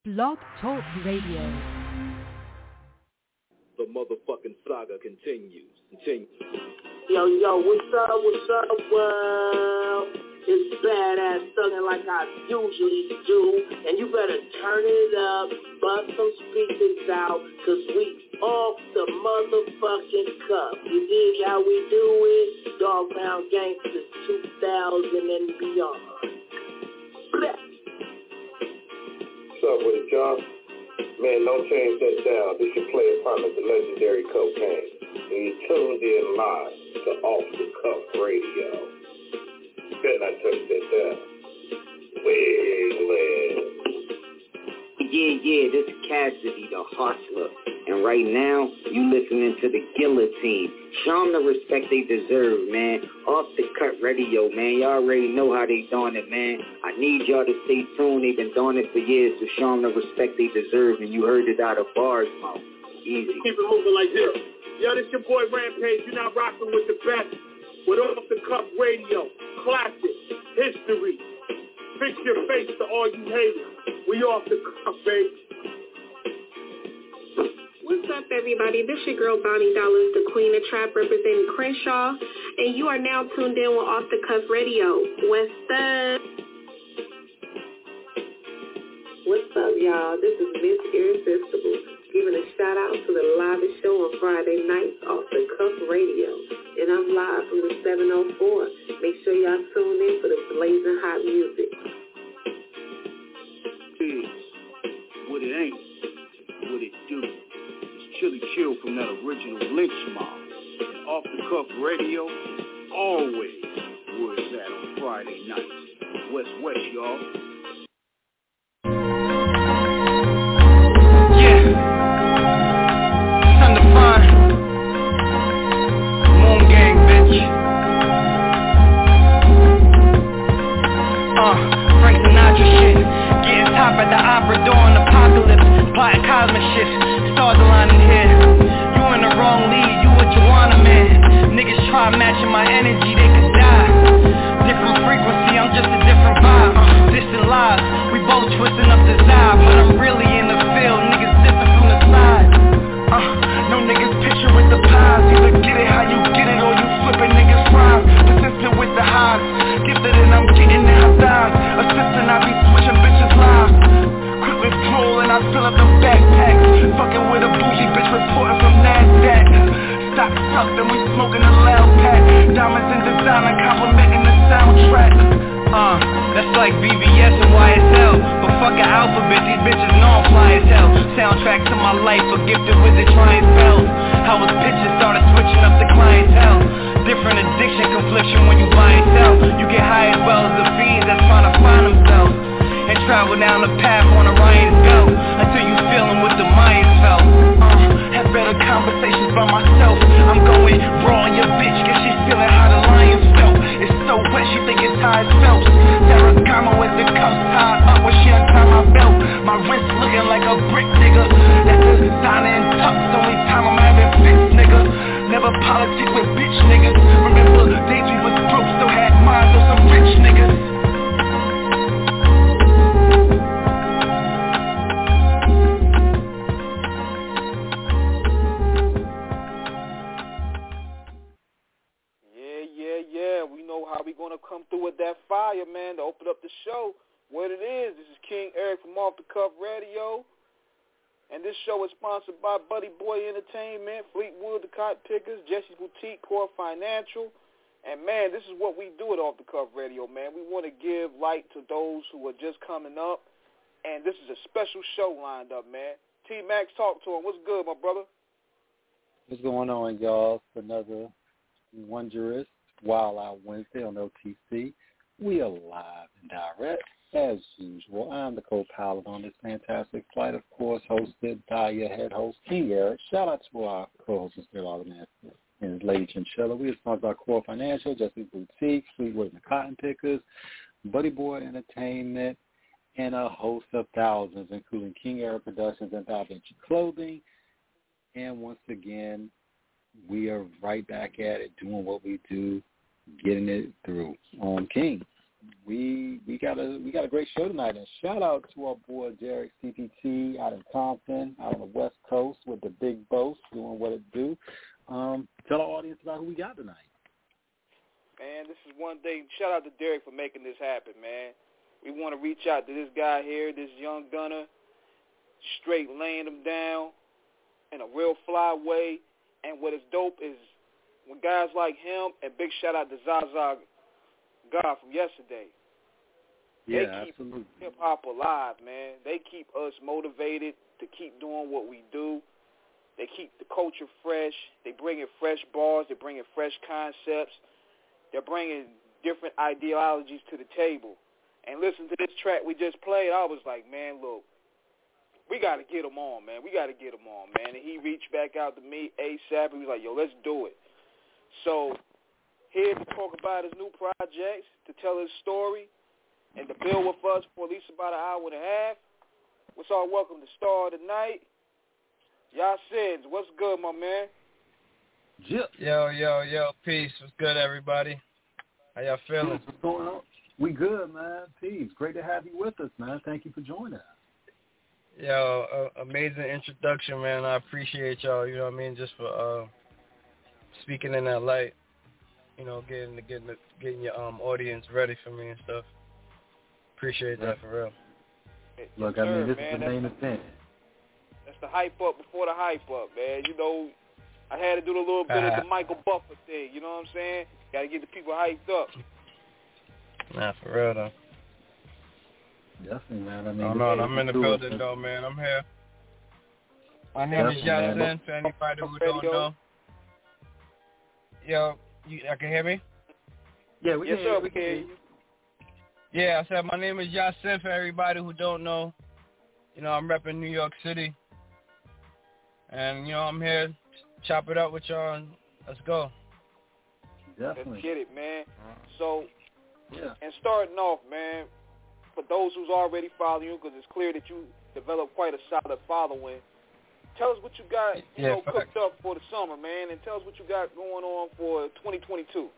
Blog Talk Radio. The motherfucking saga continues. Yo, what's up, world? It's badass thuggin' like I usually do, and you better turn it up, bust some speakers out, cause we off the motherfucking cuff. You dig how we do it? Dog Pound Gangsters 2000 and beyond. Bless. What's up with it, y'all? Man, don't change that down. This your player partner, the legendary Cocaine. And you tuned in live to Off the Cuff Radio. Better not touch that down. Wiggling. Yeah, this is Cassidy, the hustler. And right now, you listening to the Guillotine. Show them the respect they deserve, man. Off the Cut Radio, man. Y'all already know how they doing it, man. I need y'all to stay tuned. They've been doing it for years, so show them the respect they deserve. And you heard it out of Bars mouth. Easy. Keep it moving like this. Yo, this your boy Rampage. You're not rocking with the best. With Off the Cuff Radio. Classic. History. Fix your face to all you haters. We off the cuff, baby. What's up, everybody? This your girl, Bonnie Dollars, the Queen of Trap, representing Crenshaw, and you are now tuned in with Off the Cuff Radio. What's up? What's up, y'all? This is Miss Irresistible, giving a shout-out to the livest show on Friday nights, Off the Cuff Radio, and I'm live from the 704. Make sure y'all tune in for the blazing hot music. What it ain't, what it do. Chili Chill from that original Lynch Mob. And Off the Cuff Radio, always where it's at on Friday nights. West, y'all. Yeah. Time to find Moon Gang, bitch. Frank Sinatra shit. Getting top at the opera during apocalypse. Plotting cosmic shit. Stars aligning here. You in the wrong league, you what you want, man. Niggas try matching my energy, they could die. Different frequency, I'm just a different vibe. Distant lies, we both twisting up the vibe. But I'm really in the field, niggas different from the side. No niggas picture with the pies. Either get it how you get it or you flipping niggas fries. Persistent with the highs, gifted and I'm getting now thighs. Assistant, I be switching bitches lives. Quick withdrawal and I fill up them backpacks. Fucking with a bougie bitch reporting from NASDAQ. Stock sucked and we smoking a loud pack. Diamonds in designer complimenting the soundtrack. That's like BBS and YSL. But fuck an alphabet, these bitches know I'm fly as hell. Soundtrack to my life, a gifted wizard trying spells. How his pitches started switching up the clientele. Different addiction, confliction when you buy and sell. You get high as well as the fiends that's trying to find themselves. And travel down the path on Orion's belt until you feeling what the Mayans felt. Have better conversations by myself. I'm going raw on your bitch, cause she's feeling how the lions felt. It's so wet, she think it's how it felt. Ferragamo with the cuffs tied up when she untie my belt. My wrist looking like a brick, nigga. That's a designer and tux, only time I'm having fits, nigga. Never politic with bitch niggas. Remember days we was broke, still had minds of some rich niggas. Yeah, we know how we gonna come through with that fire, man, to open up the show. What it is, this is King Eric from Off the Cuff Radio, and this show is sponsored by Buddy Boy Entertainment, Fleetwood, the Cotton Pickers, Jesse's Boutique, Core Financial, and man, this is what we do at Off the Cuff Radio, man. We want to give light to those who are just coming up, and this is a special show lined up, man. T-Max, talk to him. What's good, my brother? What's going on, y'all? It's another wondrous Wild Out Wednesday on OTC. We are live and direct, as usual. I'm the co-pilot on this fantastic flight, of course, hosted by your head host, King Eric. Shout out to our co-host, Mr. Alderman, and his lady Chinchilla. We are sponsored by Core Financial, Jesse's Boutique, Fleetwood and the Cotton Pickers, Buddy Boy Entertainment, and a host of thousands, including King Eric Productions and Da Vinci Clothing. And once again, we are right back at it, doing what we do, getting it through. King. we got a great show tonight, and shout out to our boy Derek CPT out in Compton, out on the West Coast with the Big Boss doing what it do. Tell our audience about who we got tonight. Man, this is one thing. Shout out to Derek for making this happen, man. We want to reach out to this guy here, this young gunner, straight laying him down in a real fly way. And what is dope is when guys like him, and big shout out to Zaza God from yesterday. Yeah, they keep absolutely. hip-hop alive, man. They keep us motivated to keep doing what we do. They keep the culture fresh. They bring in fresh bars. They bring in fresh concepts. They're bringing different ideologies to the table. And listen to this track we just played. I was like, man, look, we got to get him on, man. We got to get him on, man. And he reached back out to me ASAP. He was like, yo, let's do it. So here to talk about his new projects, to tell his story, and to build with us for at least about an hour and a half. What's our welcome to star of the night? Yasin, what's good, my man? Yo, peace. What's good, everybody? How y'all feeling? What's going on? We good, man. Peace. Great to have you with us, man. Thank you for joining us. Yo, amazing introduction, man. I appreciate y'all, you know what I mean, just for speaking in that light, you know, getting your audience ready for me and stuff. Appreciate that for real. Look, yes, I mean, sir, this man. is the main event. That's the hype up before the hype up, man. You know, I had to do a little bit of the Michael Buffer thing, you know what I'm saying? Got to get the people hyped up. Nah, for real, though. Definitely, man. I mean, I'm in the building, though, man. I'm here. My name is Yasin, for anybody who don't know. Yo, y'all can hear me? Yeah, we can hear you. Yeah, I said my name is Yasin, for everybody who don't know. You know, I'm repping New York City. And, you know, I'm here to chop it up with y'all, and let's go. Definitely. Let's get it, man. So, yeah. And starting off, man, for those who's already following you, because it's clear that you developed quite a solid following, tell us what you got, cooked up for the summer, man, and tell us what you got going on for 2022.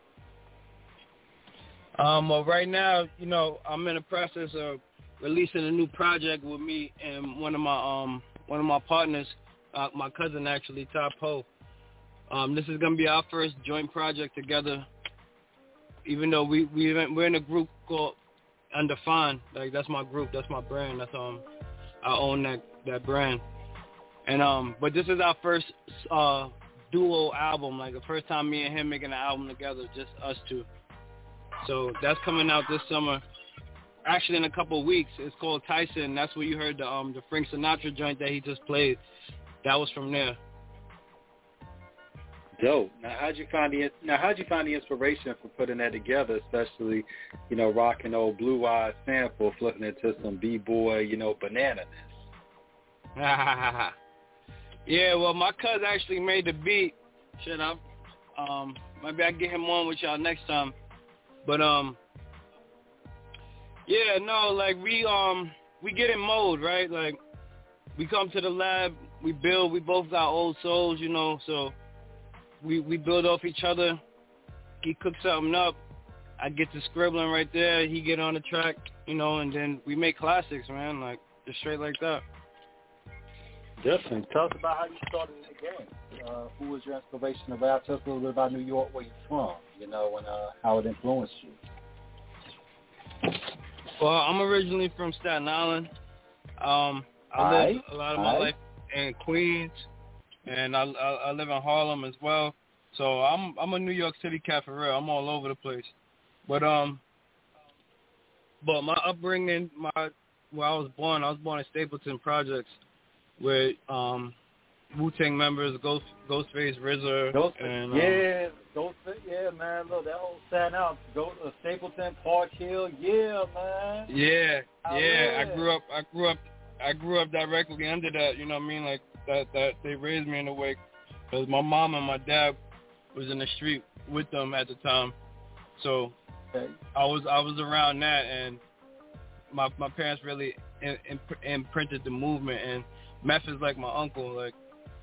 Well, right now, you know, I'm in the process of releasing a new project with me and one of my partners, my cousin actually, Top Ho. This is gonna be our first joint project together. Even though we're in a group called Undefined, like that's my group, that's my brand. That's I own that brand. And but this is our first duo album, like the first time me and him making an album together, just us two. So that's coming out this summer. Actually, in a couple of weeks. It's called Tyson. That's where you heard the Frank Sinatra joint that he just played. That was from there. Dope. Now, how'd you find the inspiration for putting that together? Especially, you know, rocking old Blue Eyes sample, flipping it to some B-boy, you know, banana-ness. Yeah, well, my cousin actually made the beat. Shut up. Maybe I get him on with y'all next time. But yeah, no, like we get in mode, right? Like we come to the lab, we build. We both got old souls, you know, so we build off each other. He cooks something up, I get to scribbling right there. He get on the track, you know, and then we make classics, man. Like just straight like that. Definitely. Tell us about how you started in the game. Who was your inspiration about? Tell us a little bit about New York, where you're from, you know, and how it influenced you. Well, I'm originally from Staten Island. I lived a lot of my life in Queens, and I live in Harlem as well. So I'm a New York City cat for real. I'm all over the place. But my upbringing, where I was born in Stapleton Projects, with Wu-Tang members, Ghostface, RZA, and Ghostface, man. Look, that whole stand out. Stapleton, Park Hill, yeah, man. Yeah. I grew up directly under that. You know what I mean? Like that they raised me in a way, because my mom and my dad was in the street with them at the time, so I was around that, and my parents really imprinted the movement. And Meth is like my uncle. Like,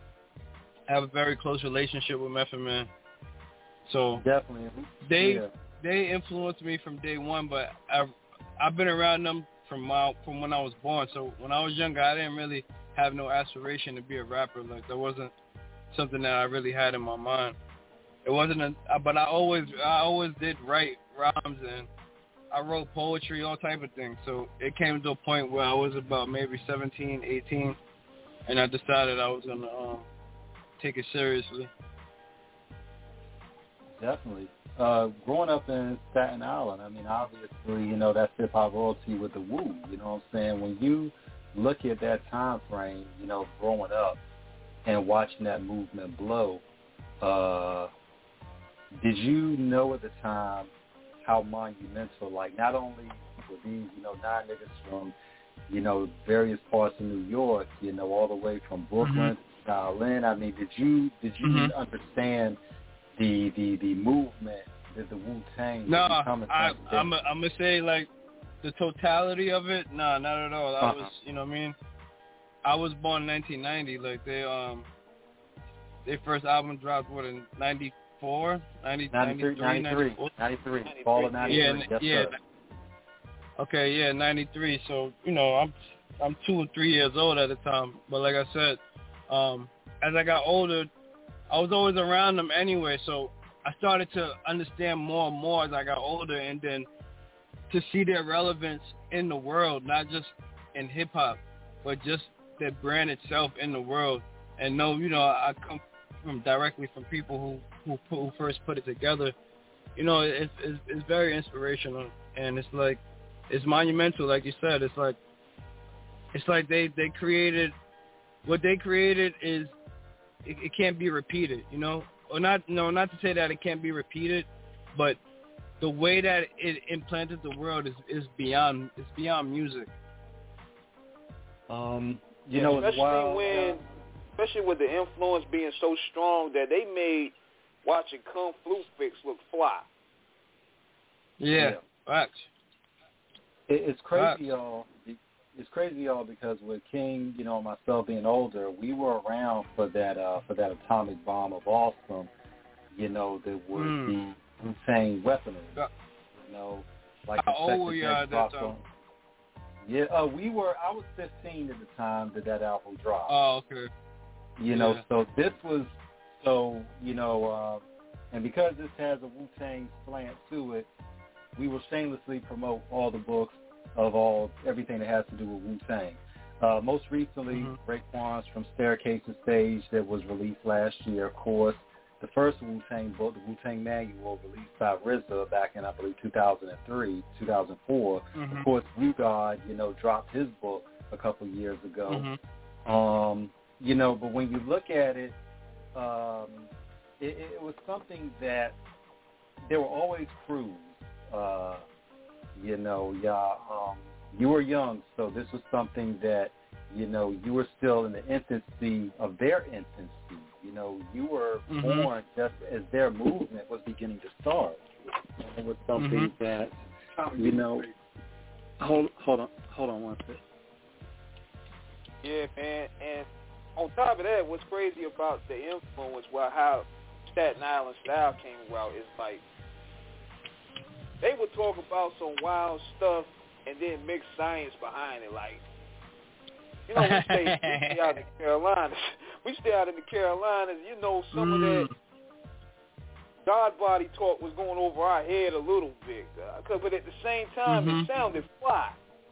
I have a very close relationship with Method Man. So definitely, they influenced me from day one, but I've been around them from when I was born. So when I was younger, I didn't really have no aspiration to be a rapper. Like, that wasn't something that I really had in my mind. It wasn't but I always did write rhymes, and I wrote poetry, all type of things. So it came to a point where I was about maybe 17, 18, and I decided I was going to take it seriously. Definitely. Growing up in Staten Island, I mean, obviously, you know, that's hip-hop royalty with the Wu. You know what I'm saying? When you look at that time frame, you know, growing up and watching that movement blow, did you know at the time how monumental, like, not only were these, you know, 9 niggas from, you know, various parts of New York, you know, all the way from Brooklyn to Shaolin. I mean, did you understand the movement that the Wu-Tang? No, I'm gonna say, like, the totality of it. Nah, not at all. I was, you know what I mean? I was born in 1990. Like, their first album dropped in 94, 93, 93. Fall of 93. Yeah. Okay, yeah, 93. So, you know, I'm 2 or 3 years old at the time. But like I said, as I got older, I was always around them anyway. So I started to understand more and more as I got older, and then to see their relevance in the world, not just in hip hop, but just their brand itself in the world. And know, you know, I come directly from people who first put it together. You know, it's very inspirational, and it's like, it's monumental, like you said. It's like they created what they created. Is it can't be repeated, you know, or not to say that it can't be repeated, but the way that it implanted the world is beyond music. You know, especially with the influence being so strong that they made watching Kung Fu Fix look fly. Yeah. Facts. It's crazy, y'all. It's crazy, y'all, because with King, you know, myself being older, we were around for that atomic bomb of awesome, you know, that was the Wu-Tang weaponry. You know, like how old were you at that time? Yeah, I was 15 at the time that album dropped. Oh, okay. You know, so this was, you know, and because this has a Wu-Tang slant to it, we will shamelessly promote all the books of everything that has to do with Wu-Tang. Most recently, Raekwon's From Staircase to Stage that was released last year, of course. The first Wu-Tang book, the Wu-Tang Manual, released by RZA back in, I believe, 2003, 2004. Of course, U-God, you know, dropped his book a couple years ago. You know, but when you look at it, it was something that there were always crews. You know, you were young, so this was something that, you know, you were still in the infancy of their infancy. You know, you were born just as their movement was beginning to start. And it was something that, you know, hold on one second. Yeah, man, and on top of that, what's crazy about the influence, how Staten Island style came about is like, they would talk about some wild stuff and then mix science behind it. Like, you know, we stay out in the Carolinas. We stay out in the Carolinas. You know, some of that God body talk was going over our head a little bit. But at the same time, it sounded fly.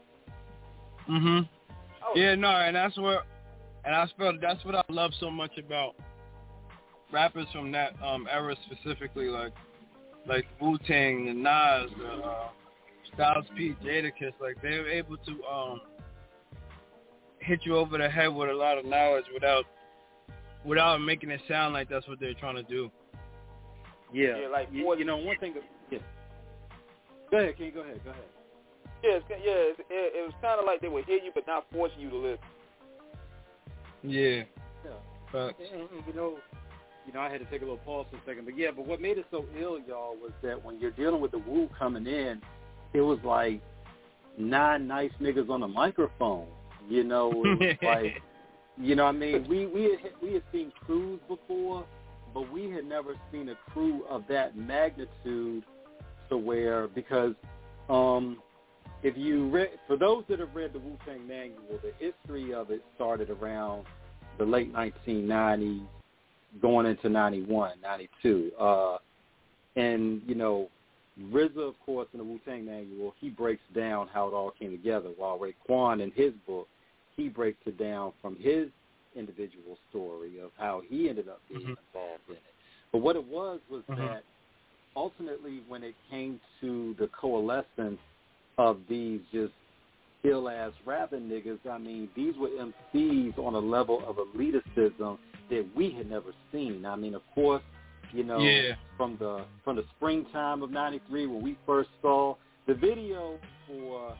Yeah, no, and that's what I love so much about rappers from that era specifically, like Wu-Tang, the Nas, Styles P, Jadakiss. Like, they were able to hit you over the head with a lot of knowledge without making it sound like that's what they're trying to do. Yeah, like you know, one thing. Go ahead, King. Go ahead. It was kind of like they would hear you, but not forcing you to listen. Yeah. And you know, I had to take a little pause for a second, but what made it so ill, y'all, was that when you're dealing with the Wu coming in, it was like 9 nice niggas on a microphone. You know, it was like, you know what I mean? We had seen crews before, but we had never seen a crew of that magnitude to where, because if you read, for those that have read the Wu-Tang Manual, the history of it started around the late 1990s, going into 91, 92. And, you know, RZA, of course, in the Wu-Tang Manual, he breaks down how it all came together, while Raekwon, in his book, he breaks it down from his individual story of how he ended up being involved in it. But what it was that ultimately when it came to the coalescence of these just ill-ass rapping niggas, I mean, these were MCs on a level of elitism that we had never seen. I mean, of course, you know, from the springtime of '93 when we first saw the video for,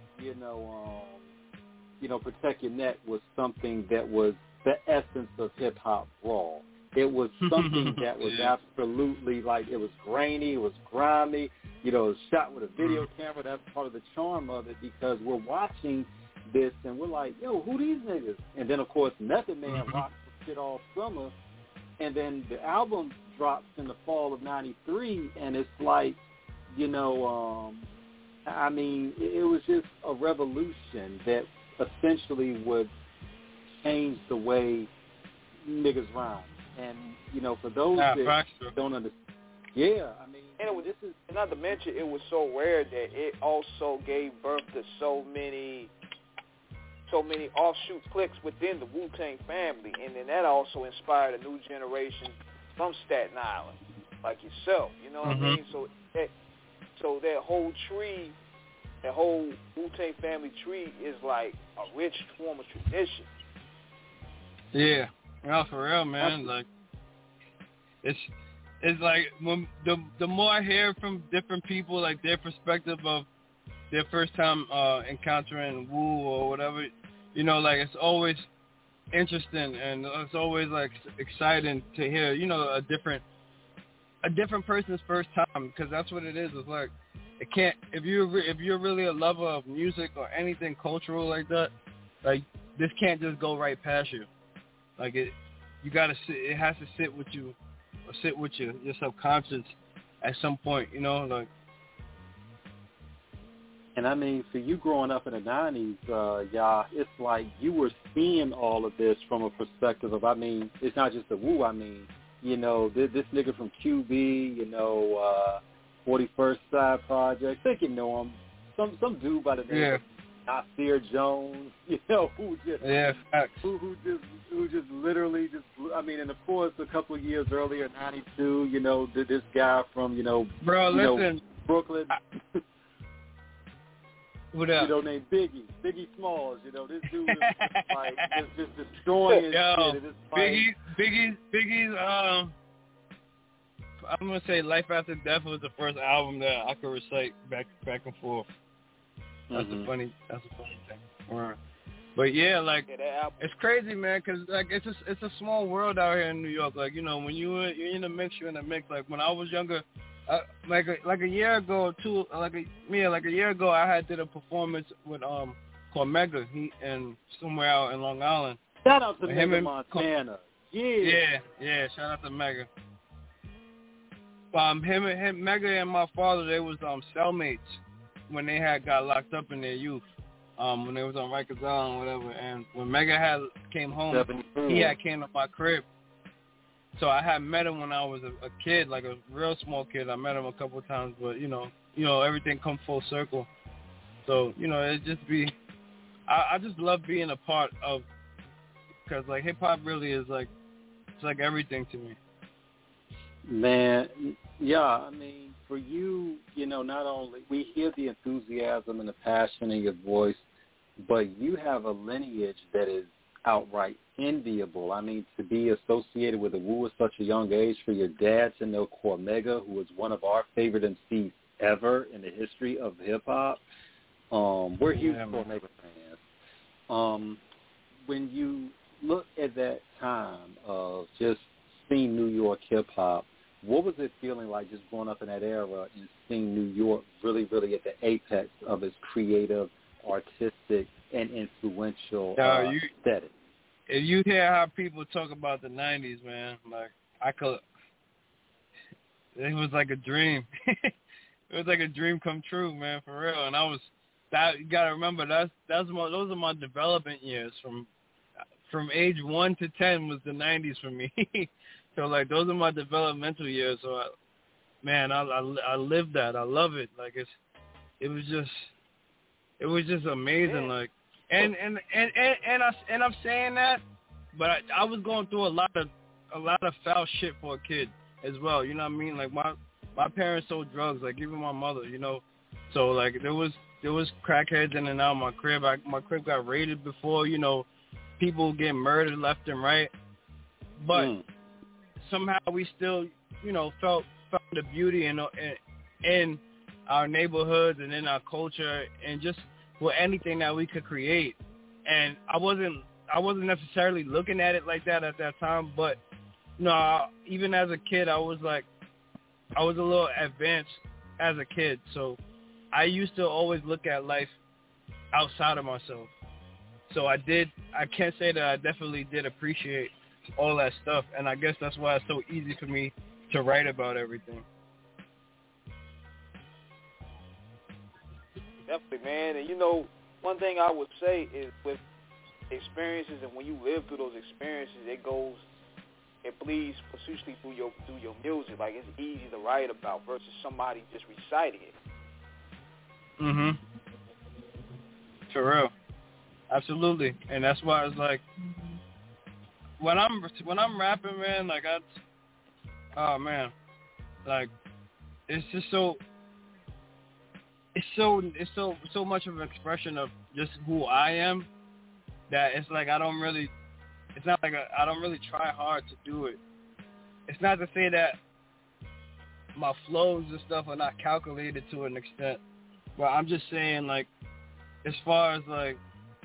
Protect Your Neck was something that was the essence of hip-hop raw. It was something that was absolutely like, it was grainy, it was grimy, you know, it was shot with a video camera. That's part of the charm of it, because we're watching this and we're like, yo, who these niggas? And then, of course, Method Man rocks the shit all summer. And then the album drops in the fall of '93, and it's like, it was just a revolution that essentially would change the way niggas rhyme. And, for those that don't understand, and not to mention, it was so rare that it also gave birth to so many offshoot cliques within the Wu-Tang family, and then that also inspired a new generation from Staten Island, like yourself. You know what I mean? So that whole tree, that whole Wu-Tang family tree, is like a rich form of tradition. Yeah, no, for real, man. Like, it's like when the more I hear from different people, like their perspective of their first time encountering Wu or whatever, like it's always interesting and it's always like exciting to hear, a different person's first time, because that's what it is. It's like it can't, if you're really a lover of music or anything cultural like that, like this can't just go right past you. Like you gotta sit. It has to sit with you, or sit with your subconscious at some point. Like. And I mean, for you growing up in the '90s, it's like you were seeing all of this from a perspective of, it's not just the Wu. This nigga from QB, 41st Side Project. I think you know him. Some dude by the name of Nasir Jones, who just literally and of course a couple of years earlier, '92, this guy from listen, Brooklyn. What up? Named Biggie Smalls. This dude is like just destroying his shit. Biggie's I'm gonna say Life After Death was the first album that I could recite back and forth. That's a funny thing. But yeah, like it's crazy, man, because like it's a small world out here in New York. Like when you're in the mix, you're in the mix. Like when I was younger, like a year ago or two, like a year ago, I had did a performance with called Mega. He and somewhere out in Long Island. Shout out to Mega Montana. Yeah. Shout out to Mega. Him, Mega and my father, they was cellmates when they had got locked up in their youth. When they was on Rikers Island or whatever. And when Mega came home, he had came to my crib. So I had met him when I was a kid, like a real small kid. I met him a couple of times, but everything come full circle. So it just be, I just love being a part of, because like hip hop really is like, it's like everything to me. Man, yeah, for you, not only we hear the enthusiasm and the passion in your voice, but you have a lineage that is outright enviable. To be associated with the Wu at such a young age, for your dad to know Cormega, who was one of our favorite MCs ever in the history of hip-hop. We're huge Cormega fans. When you look at that time of just seeing New York hip-hop, what was it feeling like just growing up in that era and seeing New York really, really at the apex of its creative, artistic, and influential aesthetic? If you hear how people talk about the 90s, man, like it was like a dream. It was like a dream come true, man, for real. And you gotta remember those are my development years. From age 1 to 10 was the 90s for me. So like those are my developmental years. So I lived that. I love it. Like it was just amazing. Like and I'm saying that, but I was going through a lot of foul shit for a kid as well. You know what I mean? Like my parents sold drugs, like even my mother, you know. So like there was crackheads in and out of my crib. My crib got raided before, you know, people getting murdered left and right. But somehow we still, you know, found the beauty in our neighborhoods and in our culture and just for anything that we could create. And I wasn't necessarily looking at it like that at that time, but no, even as a kid, I was a little advanced as a kid. So I used to always look at life outside of myself. So I can't say that I definitely did appreciate all that stuff. And I guess that's why it's so easy for me to write about everything. Definitely, man. And, you know, one thing I would say is with experiences and when you live through those experiences, it bleeds profusely through your music. Like, it's easy to write about versus somebody just reciting it. Mhm. For real. Absolutely. And that's why it's like when I'm rapping, man, like oh man, like it's just so much of an expression of just who I am that it's like I don't really try hard to do it. It's not to say that my flows and stuff are not calculated to an extent, but I'm just saying, like, as far as like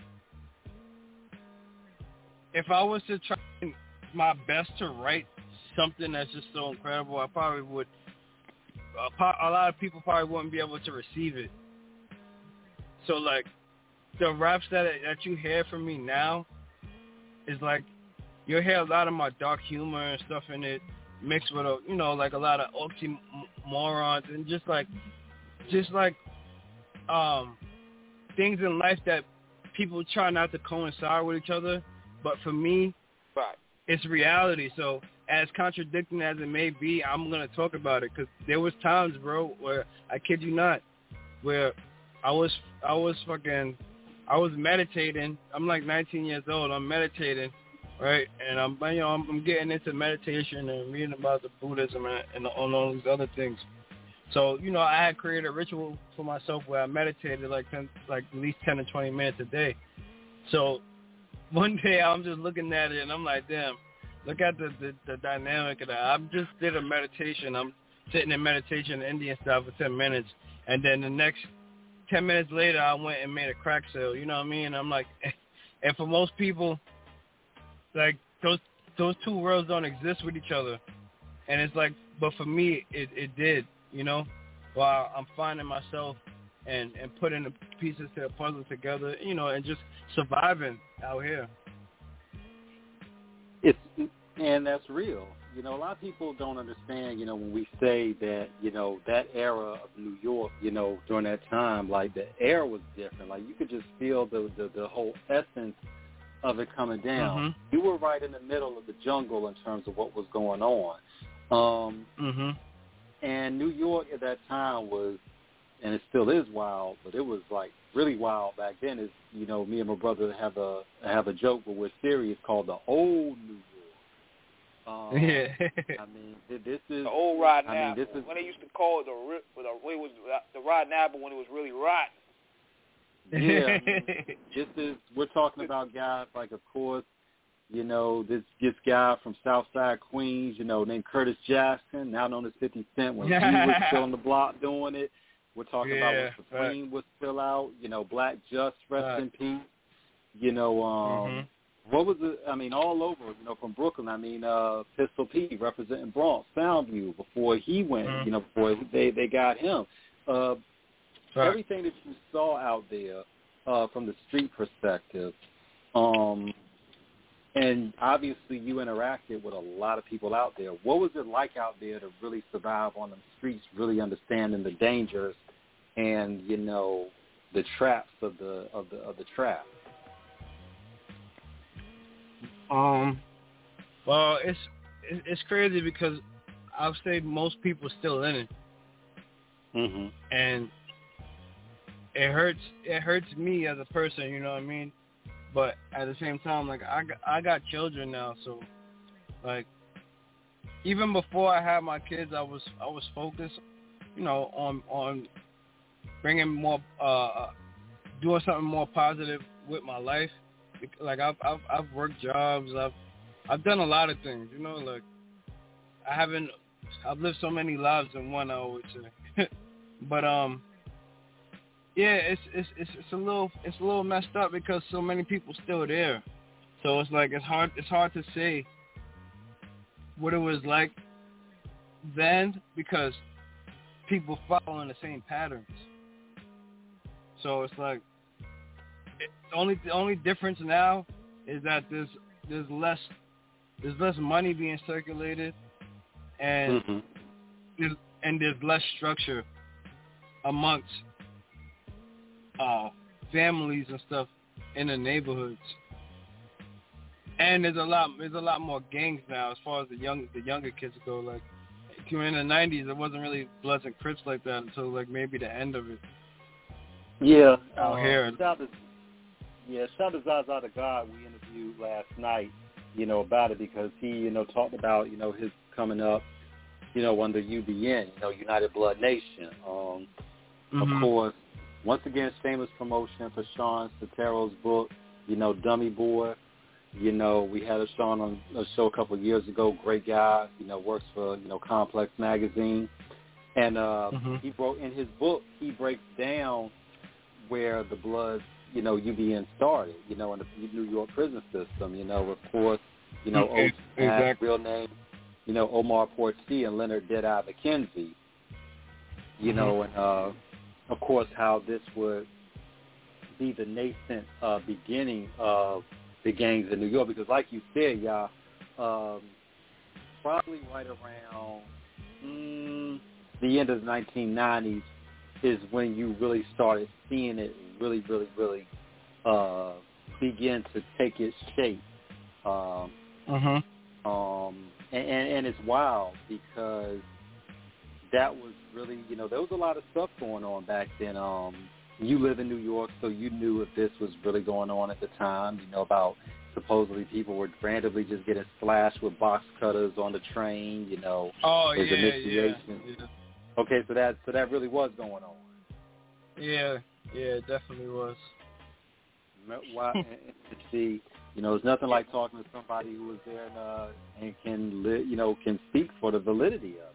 if I was to try my best to write something that's just so incredible, I probably would. A lot of people probably wouldn't be able to receive it. So like, the raps that you hear from me now is like, you'll hear a lot of my dark humor and stuff in it, mixed with like a lot of oxymorons and just like things in life that people try not to coincide with each other. But for me, it's reality. So as contradicting as it may be, I'm going to talk about it because there was times, bro, where I kid you not, where I was meditating. I'm like 19 years old. I'm meditating, right? And I'm getting into meditation and reading about the Buddhism and all these other things. So, I had created a ritual for myself where I meditated like at least 10 to 20 minutes a day. So one day I'm just looking at it and I'm like, damn, look at the dynamic of that. I just did a meditation. I'm sitting in meditation Indian style for 10 minutes. And then the next 10 minutes later, I went and made a crack sale. You know what I mean? I'm like, and for most people, like those two worlds don't exist with each other. And it's like, but for me, it did, while I'm finding myself and putting the pieces to the puzzle together, and just surviving out here. And that's real. A lot of people don't understand, when we say that, that era of New York, during that time, like the air was different. Like you could just feel the whole essence of it coming down. Mm-hmm. You were right in the middle of the jungle in terms of what was going on. And New York at that time was, and it still is wild, but it was like really wild back then. Is me and my brother have a joke, but we're serious, called the old New York. Yeah. I mean, this is the old Rod Nab. When they used to call it the Rod Nab, when it was really rotten. Yeah, I mean, we're talking about guys like, of course, this guy from Southside Queens, named Curtis Jackson, now known as 50 Cent, when he was still on the block doing it. We're talking about when Supreme was still out, Black Just, rest in peace. What was it? I mean, all over, from Brooklyn. I mean, Pistol P representing Bronx, Soundview, before he went, before they got him. Everything that you saw out there from the street perspective, And obviously you interacted with a lot of people out there. What was it like out there to really survive on the streets, really understanding the dangers and, you know, the traps of the trap? Well, it's crazy because I'll say most people still in it. Mm-hmm. And it hurts me as a person, you know what I mean? But at the same time, like, I got children now, so, like, even before I had my kids, I was focused, you know, on bringing more, doing something more positive with my life. Like, I've worked jobs, I've done a lot of things, you know, like, I've lived so many lives in one, I always say. But yeah, it's a little messed up because so many people still there. So it's like it's hard to say what it was like then because people following the same patterns. So it's like the only difference now is that there's less money being circulated and there's less structure amongst families and stuff in the neighborhoods, and there's a lot more gangs now as far as the younger kids go. Like in the 90s, it wasn't really Bloods and Crips like that until like maybe the end of it. Yeah, here. Shout to Zaza the God we interviewed last night, you know, about it because he, you know, talked about, you know, his coming up, you know, under UBN, you know, United Blood Nation. Of course. Once again, shameless promotion for Sean Sotero's book, you know, Dummy Boy. You know, we had Sean on a show a couple of years ago. Great guy, you know, works for, you know, Complex Magazine. And he wrote in his book, he breaks down where the Bloods, you know, UBN started, you know, in the New York prison system. You know, of course, you know, exactly. Real name, you know, Omar Portier and Leonard Deadeye McKenzie. You know, and of course, how this would be the nascent beginning of the gangs in New York. Because like you said, y'all, probably right around the end of the 1990s is when you really started seeing it really begin to take its shape. And it's wild because that was really, you know, there was a lot of stuff going on back then. You live in New York, so you knew if this was really going on at the time, you know, about supposedly people were randomly just getting slashed with box cutters on the train, you know. Initiation. Yeah. Okay, so that really was going on. Yeah, it definitely was. Wow, and to see, you know, it's nothing like talking to somebody who was there and can speak for the validity of it.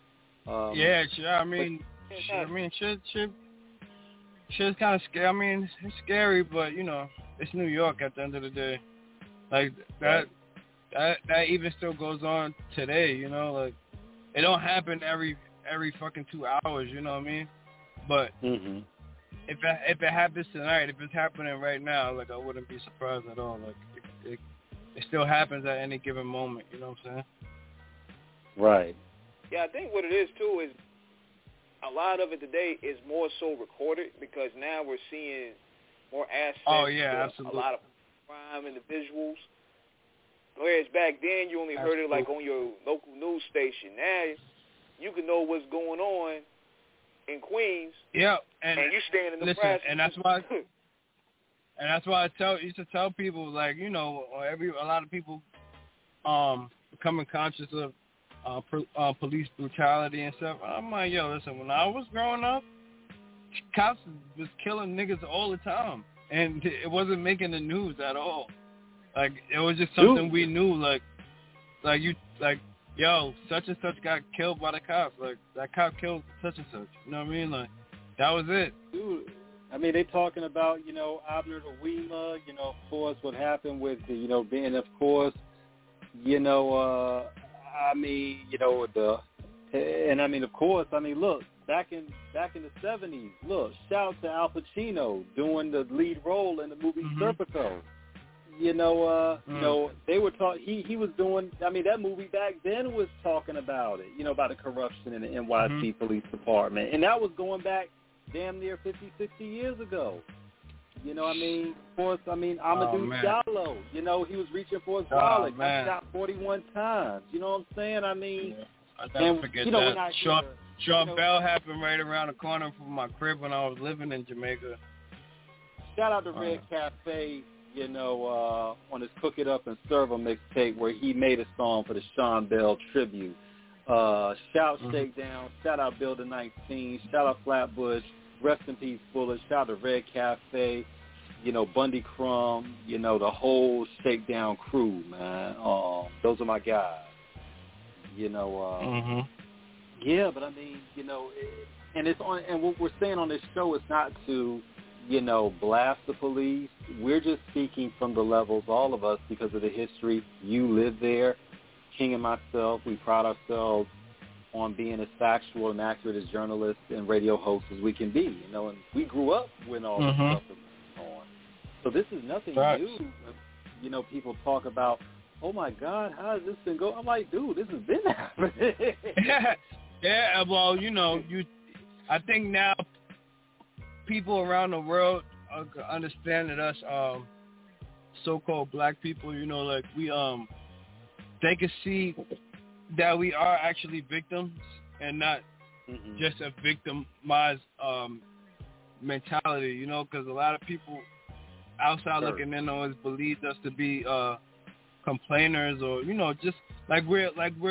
Shit's kind of scary. I mean, it's scary, but you know, it's New York at the end of the day. Like that even still goes on today. You know, like it don't happen every fucking 2 hours. You know what I mean? But if it happens tonight, if it's happening right now, like I wouldn't be surprised at all. Like it still happens at any given moment. You know what I'm saying? Right. Yeah, I think what it is, too, is a lot of it today is more so recorded because now we're seeing more aspects absolutely. A lot of crime in the visuals. Whereas back then you only heard it like on your local news station. Now you can know what's going on in Queens. Yeah, and you stand in the press. And that's why I used to tell people, like, you know, a lot of people becoming conscious of police brutality and stuff. I'm like, yo, listen, when I was growing up, cops was killing niggas all the time, and it wasn't making the news at all. Like, it was just something we knew, like yo, such and such got killed by the cops. Like, that cop killed such and such. You know what I mean? Like, that was it. Dude, I mean, they talking about, you know, Abner Louima, you know, of course, what happened with, you know, being, of course, you know, I mean, you know, of course, I mean, look, back in the 70s, look, shout out to Al Pacino doing the lead role in the movie Serpico. You know, they were he was doing. I mean, that movie back then was talking about it. You know, about the corruption in the NYC Police Department, and that was going back damn near 50, 60 years ago. You know what I mean? Of course, Amadou Diallo, you know, he was reaching for his wallet. Got shot 41 times. You know what I'm saying? I mean, I never forget that. Sean Bell happened right around the corner from my crib when I was living in Jamaica. Shout out to Red Cafe, you know, on his Cook It Up and Serve 'em mixtape where he made a song for the Sean Bell tribute. Shout Shakedown, shout out Builder 19, shout out Flatbush, rest in peace Fuller, shout out to Red Cafe, you know, Bundy Crumb, you know, the whole Shakedown crew, man. Those are my guys. You know, yeah, but I mean, you know, and it's on, and what we're saying on this show is not to, you know, blast the police. We're just speaking from the levels, all of us, because of the history. You live there. King and myself, we pride ourselves on being as factual and accurate as journalists and radio hosts as we can be, you know, and we grew up when all this stuff was going on. So this is nothing new. You know, people talk about, oh, my God, how has this been going? I'm like, dude, this has been happening. Yeah, well, you know, I think now people around the world understand that us so-called black people, you know, like we they can see that we are actually victims and not just a victimized mentality, you know, because a lot of people outside looking in always believed us to be complainers, or, you know, just we're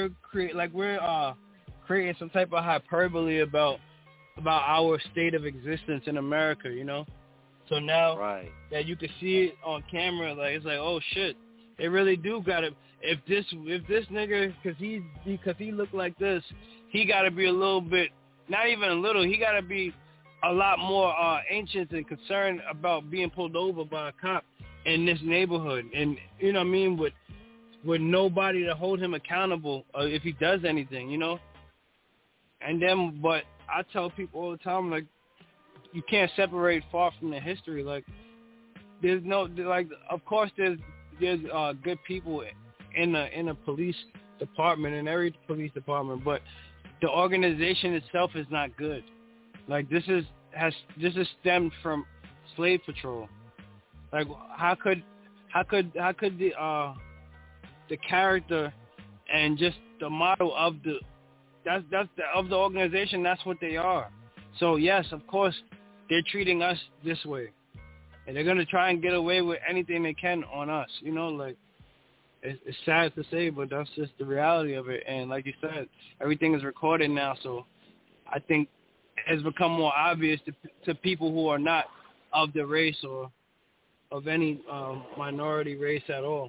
creating some type of hyperbole about our state of existence in America, you know. So now that you can see it on camera, like, it's like, oh shit, they really do gotta. If this nigga, because he looked like this, he gotta be a little bit, not even a little, he gotta be a lot more anxious and concerned about being pulled over by a cop in this neighborhood, and you know what I mean, with nobody to hold him accountable if he does anything, you know. And then, but I tell people all the time, like, you can't separate far from the history. Like, there's no, like, of course there's good people in the police department, in every police department, but the organization itself is not good. Like, this is stemmed from slave patrol. Like, how could the character and just the motto of the of the organization, that's what they are. So yes, of course, they're treating us this way, and they're gonna try and get away with anything they can on us. You know, like, it's sad to say, but that's just the reality of it. And like you said, everything is recorded now, so I think it's become more obvious to people who are not of the race or of any minority race at all.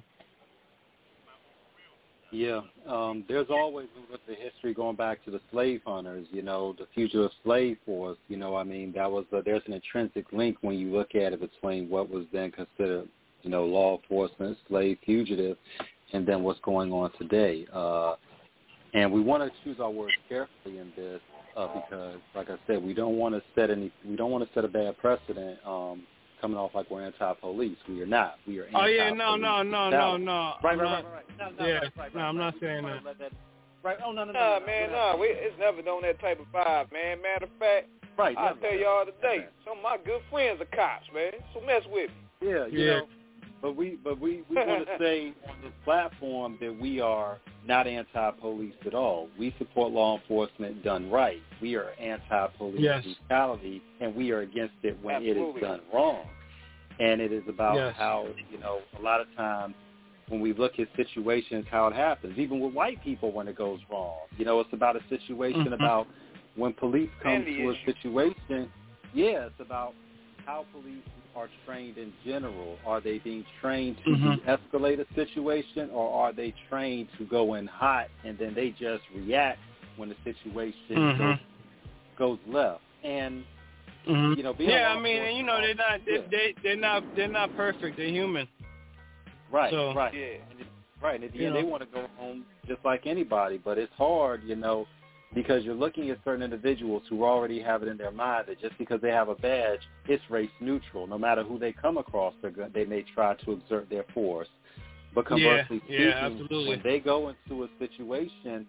Yeah, there's always with the history going back to the slave hunters, you know, the fugitive slave force, you know, I mean, that was there's an intrinsic link when you look at it between what was then considered, you know, law enforcement, slave fugitive, and then what's going on today. And we want to choose our words carefully in this because, like I said, we don't want to set a bad precedent. Coming off like we're anti-police. We are not. We are anti-police. Oh, yeah, no. Right. No, I'm not saying that. Right. Oh, no. Nah, man, no. It's never known that type of vibe, man. Matter of fact, I'll tell y'all today, some of my good friends are cops, man. So mess with me. Yeah, you know. But we want to say on this platform that we are not anti-police at all. We support law enforcement done right. We are anti-police brutality, and we are against it when it is done wrong. And it is about how, you know, a lot of times when we look at situations, how it happens, even with white people when it goes wrong. You know, it's about a situation about when police come to a situation. Yeah, it's about how police are trained in general. Are they being trained to de-escalate a situation, or are they trained to go in hot and then they just react when the situation goes left? And you know, I mean, and you know, they're not perfect. They're human. Right. So, right. Yeah. Right. And at the end, they want to go home just like anybody, but it's hard, you know, because you're looking at certain individuals who already have it in their mind that just because they have a badge, it's race neutral. No matter who they come across, they may try to exert their force. But conversely speaking, when they go into a situation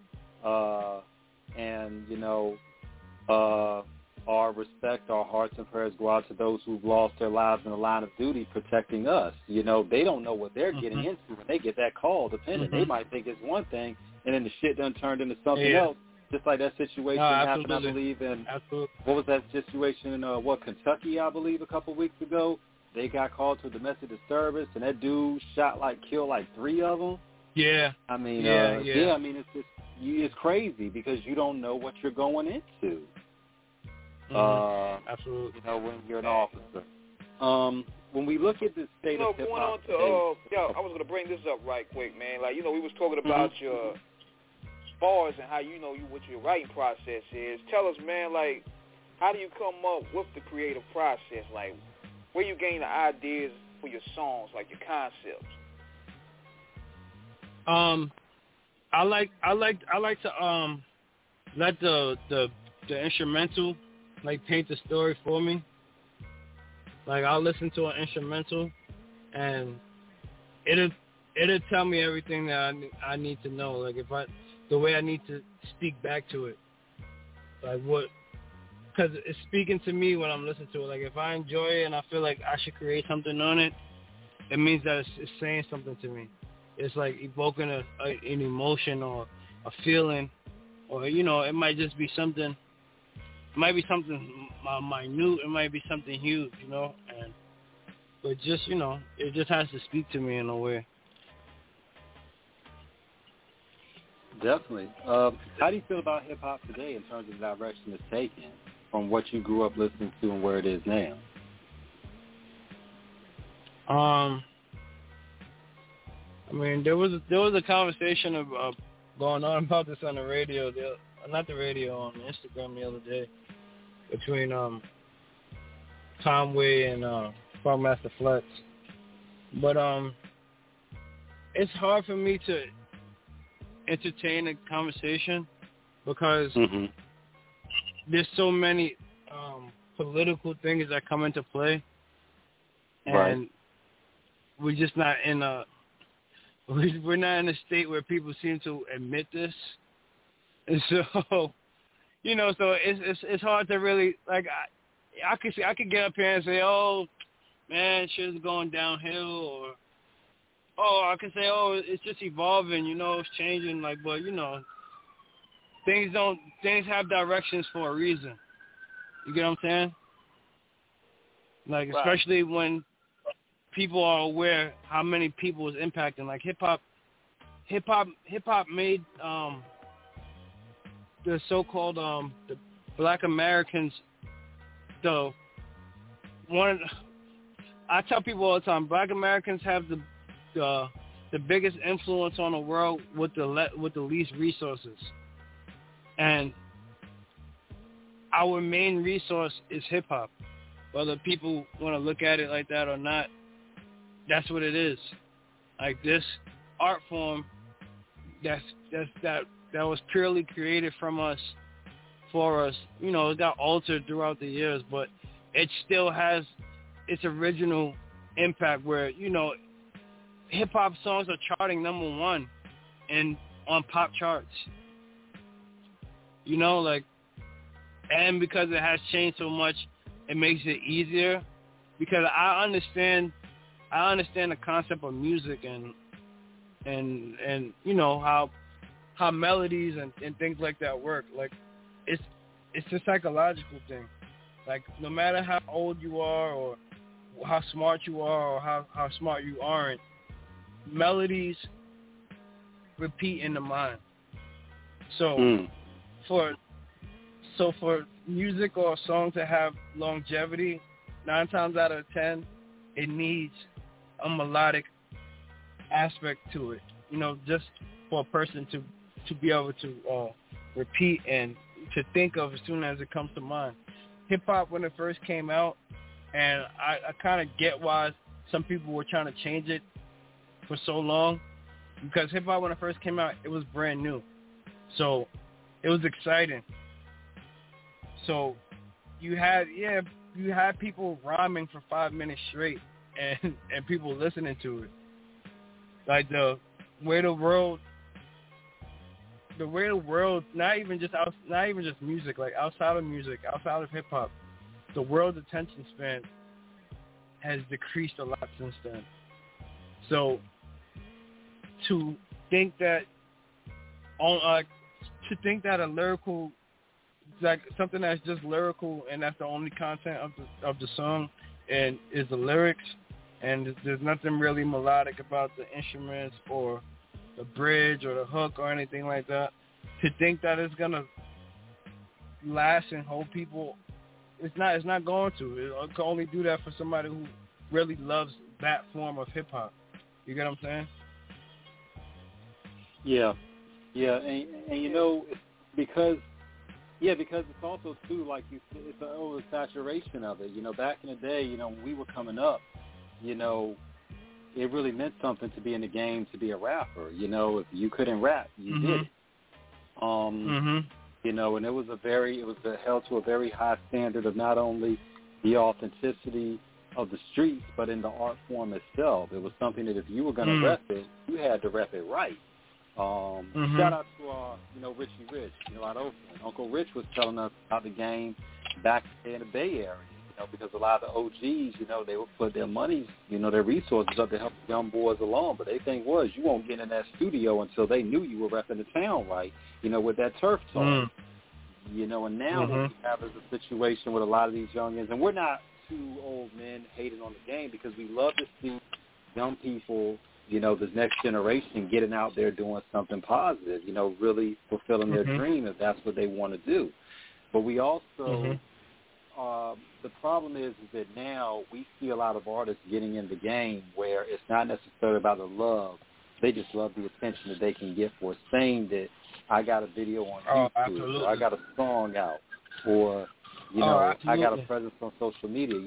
and, our respect, our hearts and prayers go out to those who've lost their lives in the line of duty protecting us. They don't know what they're getting into when they get that call, depending. They might think it's one thing, and then the shit done turned into something else. Just like that situation happened, I believe, in what was that situation in Kentucky, I believe, a couple of weeks ago. They got called to a domestic disturbance, and that dude killed like 3 of them. Yeah. I mean, it's crazy because you don't know what you're going into. Absolutely. When you're an officer. When we look at the state of hip-hop I was going to bring this up right quick, man. Like, we was talking about your bars and how what your writing process is. Tell us, man, like, how do you come up with the creative process? Like, where you gain the ideas for your songs, like your concepts? I like to let the instrumental paint the story for me. Like, I'll listen to an instrumental and it'll tell me everything that I need to know. Like, the way I need to speak back to it. Like, because it's speaking to me when I'm listening to it. Like, if I enjoy it and I feel like I should create something on it, it means that it's saying something to me. It's like evoking an emotion or a feeling, or, it might just be something. It might be something minute. It might be something huge, but just, it just has to speak to me in a way. Definitely. How do you feel about hip-hop today in terms of the direction it's taken from what you grew up listening to and where it is now? There was a conversation of going on about this on the radio, not the radio, on Instagram the other day, between Conway and Funkmaster Flex. But it's hard for me to entertain a conversation because there's so many political things that come into play, and we're just not in we're not in a state where people seem to admit this, and so so it's hard to really, like, I could get up here and say, oh man, shit is going downhill, or I can say, oh, it's just evolving, it's changing, like, but things have directions for a reason. You get what I'm saying? Like, especially when people are aware how many people is impacting. Like, hip hop made the so-called the Black Americans I tell people all the time, Black Americans have the biggest influence on the world with the least resources, and our main resource is hip hop. Whether people want to look at it like that or not, that's what it is. Like, this art form that was purely created from us, for us. It got altered throughout the years, but it still has its original impact where, hip-hop songs are charting number 1 on pop charts. And because it has changed so much, it makes it easier, because I understand the concept of music and how melodies and things like that work. Like, it's a psychological thing. Like, no matter how old you are or how smart you are or how smart you aren't, melodies repeat in the mind. So for music or a song to have longevity, 9 times out of 10, it needs a melodic aspect to it. Just for a person to be able to repeat and to think of as soon as it comes to mind. Hip hop, when it first came out, and I kind of get why some people were trying to change it for so long, because hip hop, when it first came out, it was brand new. So it was exciting. So you had people rhyming for 5 minutes straight, and people listening to it. Like the way the world, not even just music, like outside of music, outside of hip hop, the world's attention span has decreased a lot since then. So to think that a lyrical, like something that's just lyrical and that's the only content of the song and is the lyrics, and there's nothing really melodic about the instruments or the bridge or the hook or anything like that, to think that it's gonna last and hold people, it's not going to. It can only do that for somebody who really loves that form of hip hop. You get what I'm saying? Yeah, and you know, because it's also too, like you said, it's an oversaturation of it. You know, back in the day, you know, when we were coming up, you know, it really meant something to be in the game, to be a rapper. You know, if you couldn't rap, you did it. You know, and it was held to a very high standard of not only the authenticity of the streets, but in the art form itself. It was something that if you were going to rep it, you had to rep it right. Shout out to Richie Rich, out of Oakland. Uncle Rich was telling us about the game back in the Bay Area, because a lot of the OGs, they would put their money, their resources up to help the young boys along. But they thing was, you won't get in that studio until they knew you were repping the town right, with that turf talk. And now what we have is a situation with a lot of these youngins, and we're not two old men hating on the game, because we love to see young people, this next generation getting out there doing something positive, really fulfilling their dream if that's what they want to do. But we also, the problem is that now we see a lot of artists getting in the game where it's not necessarily about the love. They just love the attention that they can get for saying that I got a video on YouTube, or I got a song out, or, I got a presence on social media.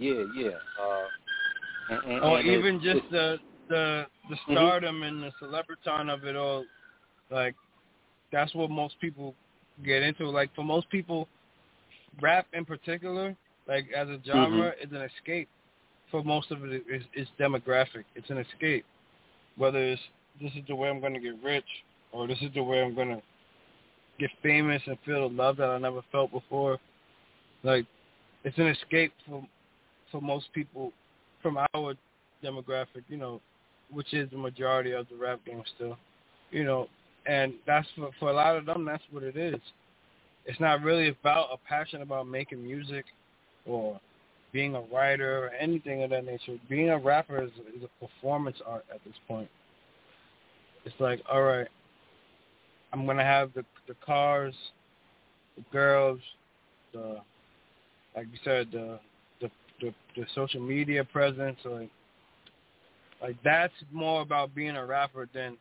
Or even just the stardom and the celebriton of it all. Like, that's what most people get into. Like, for most people, rap in particular, like as a genre, is an escape. For most of it, it's demographic. It's an escape. Whether it's, this is the way I'm going to get rich, or this is the way I'm going to get famous and feel the love that I never felt before. Like, it's an escape for most people from our demographic, which is the majority of the rap game still, and that's for a lot of them, that's what it is. It's not really about a passion about making music or being a writer or anything of that nature. Being a rapper is a performance art at this point. It's like, all right, I'm going to have the cars, the girls, like you said, the social media presence, like that's more about being a rapper than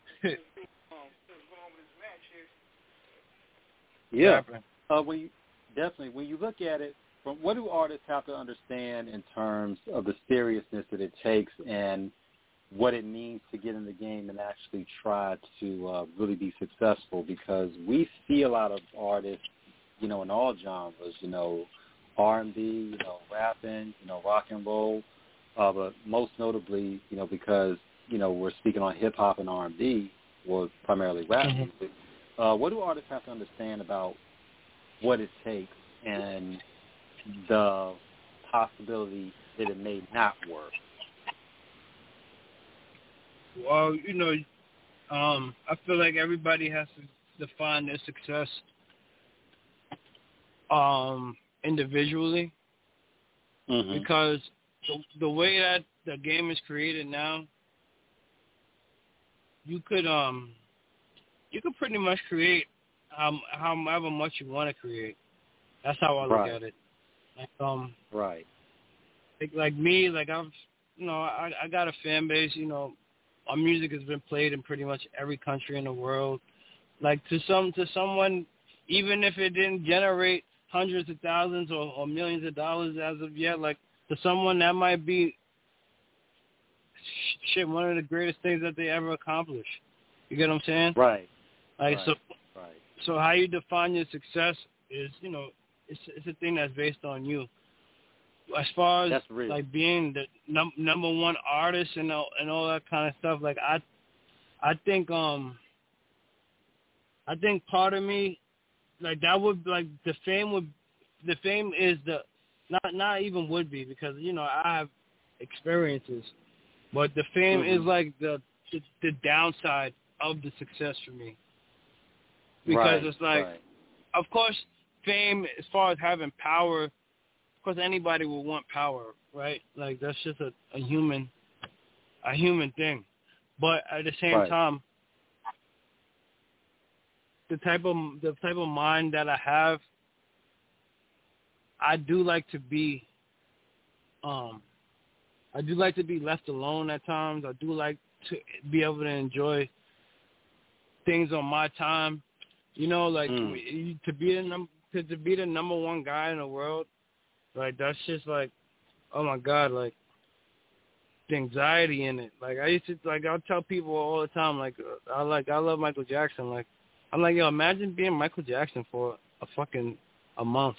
rapping. When you look at it, what do artists have to understand in terms of the seriousness that it takes and what it means to get in the game and actually try to really be successful? Because we see a lot of artists, in all genres, R&B, rapping, rock and roll, but most notably, because, we're speaking on hip-hop and R&B, or primarily rap music, what do artists have to understand about what it takes and the possibility that it may not work? Well, I feel like everybody has to define their success individually, because the way that the game is created now, you could pretty much create however much you want to create. That's how I look at it. Like, like me, like I got a fan base. Our music has been played in pretty much every country in the world. Like to someone, even if it didn't generate hundreds of thousands or millions of dollars as of yet, like to someone that might be one of the greatest things that they ever accomplished. You get what I'm saying? Right. So how you define your success is, it's a thing that's based on you. As far as like being the number one artist and all that kind of stuff, like I think part of me, like that would like the fame is the not even would be, because I have experiences, but the fame is like the downside of the success for me, because it's like, of course, fame as far as having power, of course anybody will want power, right? Like that's just a human thing, but at the same time, the type of mind that I have, I do like to be left alone at times. I do like to be able to enjoy things on my time. Like to be the number one guy in the world, like that's just like, oh my God, like the anxiety in it. Like I used to, like I'll tell people all the time, like I love Michael Jackson. Like I'm like, yo, imagine being Michael Jackson for a month.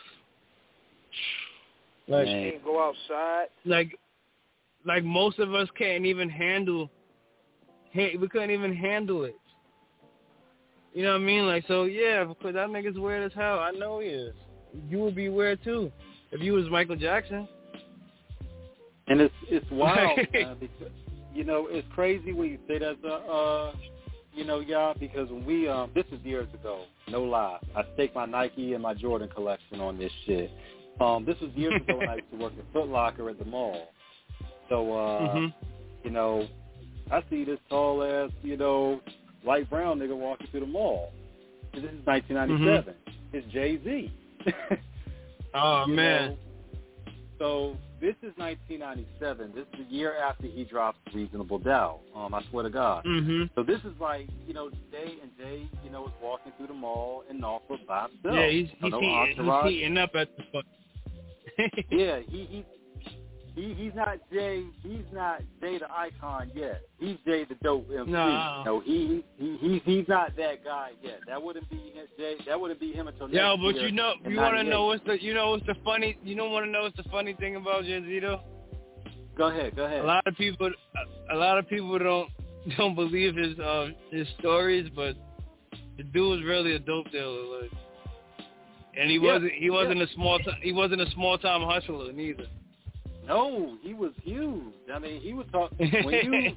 Like, you can't go outside. Like most of us can't even handle. Hey, we couldn't even handle it. You know what I mean? Like, so yeah, because that nigga's weird as hell. I know he is. You would be weird too if you was Michael Jackson. And it's wild, man, because it's crazy when you say that. Y'all, because when we this is years ago, no lie. I staked my Nike and my Jordan collection on this shit. This was years ago when I used to work at Foot Locker at the mall. So I see this tall ass, light brown nigga walking through the mall. And this is 1997. It's Jay-Z. Oh man. So this is 1997. This is the year after he drops Reasonable Doubt. I swear to God. So this is like, Jay, is walking through the mall in Norfolk by himself. Yeah, he's heating up at the fuck. Yeah, he's not Jay. He's not Jay the Icon yet. He's Jay the Dope MC. No, he's not that guy yet. That wouldn't be him, Jay. That wouldn't be him until next year. Yeah, but you want to know what's the funny? You don't want to know what's the funny thing about Jay-Z though? Go ahead. A lot of people don't believe his stories, but the dude was really a dope dealer, like, and he wasn't a small time hustler neither. No, he was huge. I mean, he was talking when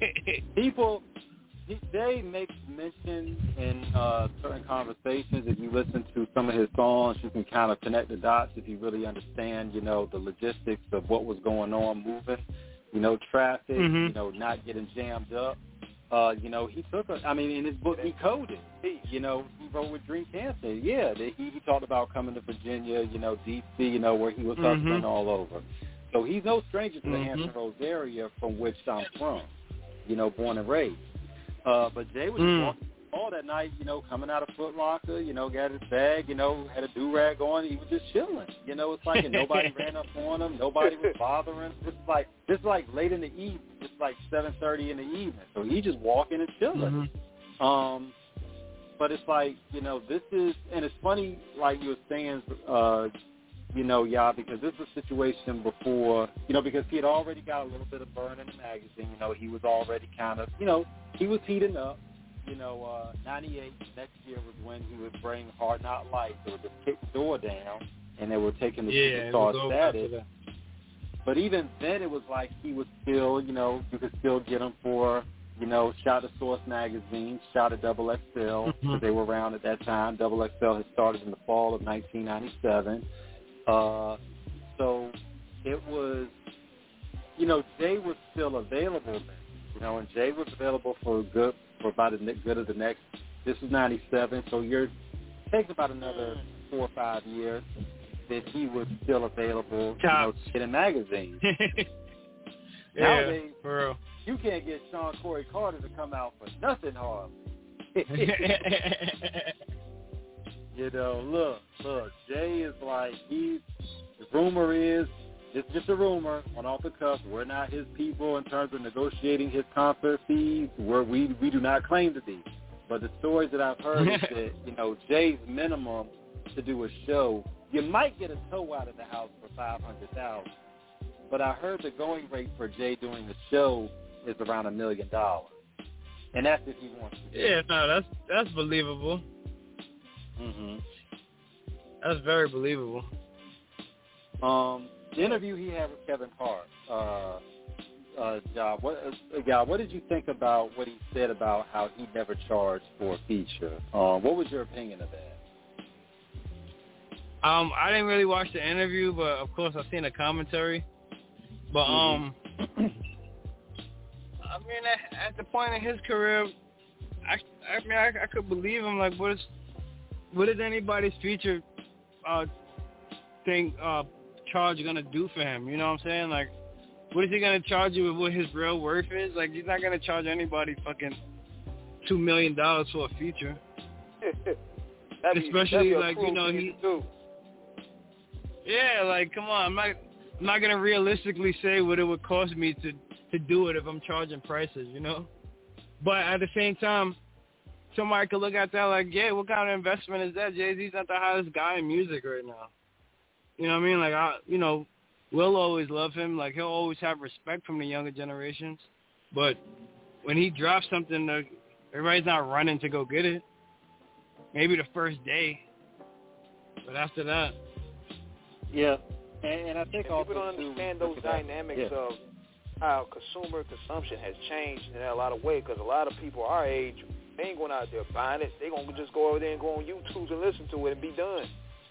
Jay makes mention in certain conversations. If you listen to some of his songs, you can kind of connect the dots if you really understand, the logistics of what was going on, moving, traffic, not getting jammed up. He took in his book, he coded. He wrote with Dream Cancer. Yeah, he talked about coming to Virginia, D.C., where he was hustling all over. So he's no stranger to the Hampton Roads area from which I'm from, born and raised. But Jay was just walking all that night, coming out of Foot Locker, got his bag, had a do-rag on. He was just chilling. It's like nobody ran up on him. Nobody was bothering. This is like late in the evening. It's like 7:30 in the evening. So he just walking and chilling. But it's like, this is, and it's funny, like you were saying, y'all, because this was a situation before, because he had already got a little bit of burn in the magazine. He was already kind of, he was heating up. 98, next year was when he would bring Hard Knock Life. They would just kick the door down, and they were taking the superstar status. But even then, it was like he was still, you could still get him for, shout to Source Magazine, shout to Double XL, because they were around at that time. Double XL had started in the fall of 1997. So it was, Jay was still available then, and Jay was available for about as good as the next. This was 97, so you're taking about another 4 or 5 years that he was still available, to get in magazines. Nowadays, for real. You can't get Sean Corey Carter to come out for nothing hard. Look, Jay is like, the rumor is, it's just a rumor on Off the Cuff. We're not his people in terms of negotiating his concert fees. We do not claim to be. But the stories that I've heard is that, you know, Jay's minimum to do a show, you might get a tow out of the house for $500,000. But I heard the going rate for Jay doing the show is around $1 million. And that's if he wants to. Yeah, no, that's believable. Mm-hmm. That's very believable. The interview he had with Kevin Hart, what did you think about what he said about how he never charged for a feature? What was your opinion of that? I didn't really watch the interview, but of course I've seen the commentary. But I mean, at the point in his career, I could believe him. Like, what is anybody's feature charge gonna do for him? You know what I'm saying? Like, what is he gonna charge you with what his real worth is? Like, he's not gonna charge anybody fucking $2 million for a feature. Especially like, you know, yeah, like, come on, I'm not gonna realistically say what it would cost me to do it if I'm charging prices, you know. But at the same time, somebody could look at that like, yeah, what kind of investment is that? Jay-Z's not the hottest guy in music right now. You know what I mean? Like, we'll always love him. Like, he'll always have respect from the younger generations. But when he drops something, everybody's not running to go get it. Maybe the first day, but after that. Yeah, and I think people don't understand those dynamics of how consumer consumption has changed in a lot of ways, because a lot of people our age, they ain't going out there buying it. They going to just go over there and go on YouTube and listen to it and be done.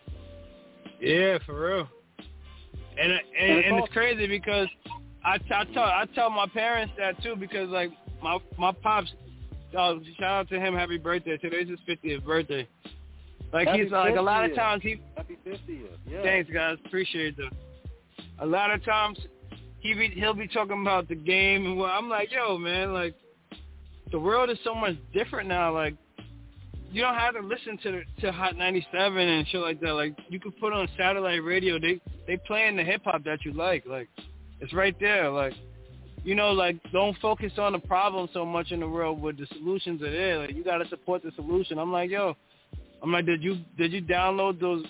Yeah, for real. And it's crazy because I tell my parents that too, because like my pops, shout out to him, happy birthday. Today's his 50th birthday. Like, happy he's like, a lot of times happy 50th. Yeah. Thanks guys, appreciate that. A lot of times he'll be talking about the game, and I'm like, yo man, like, the world is so much different now. Like, you don't have to listen to Hot 97 and shit like that. Like, you could put on satellite radio. They playing the hip hop that you like. Like, it's right there. Like, you know, like, don't focus on the problem so much in the world where the solutions are there. Like, you gotta support the solution. I'm like, did you download those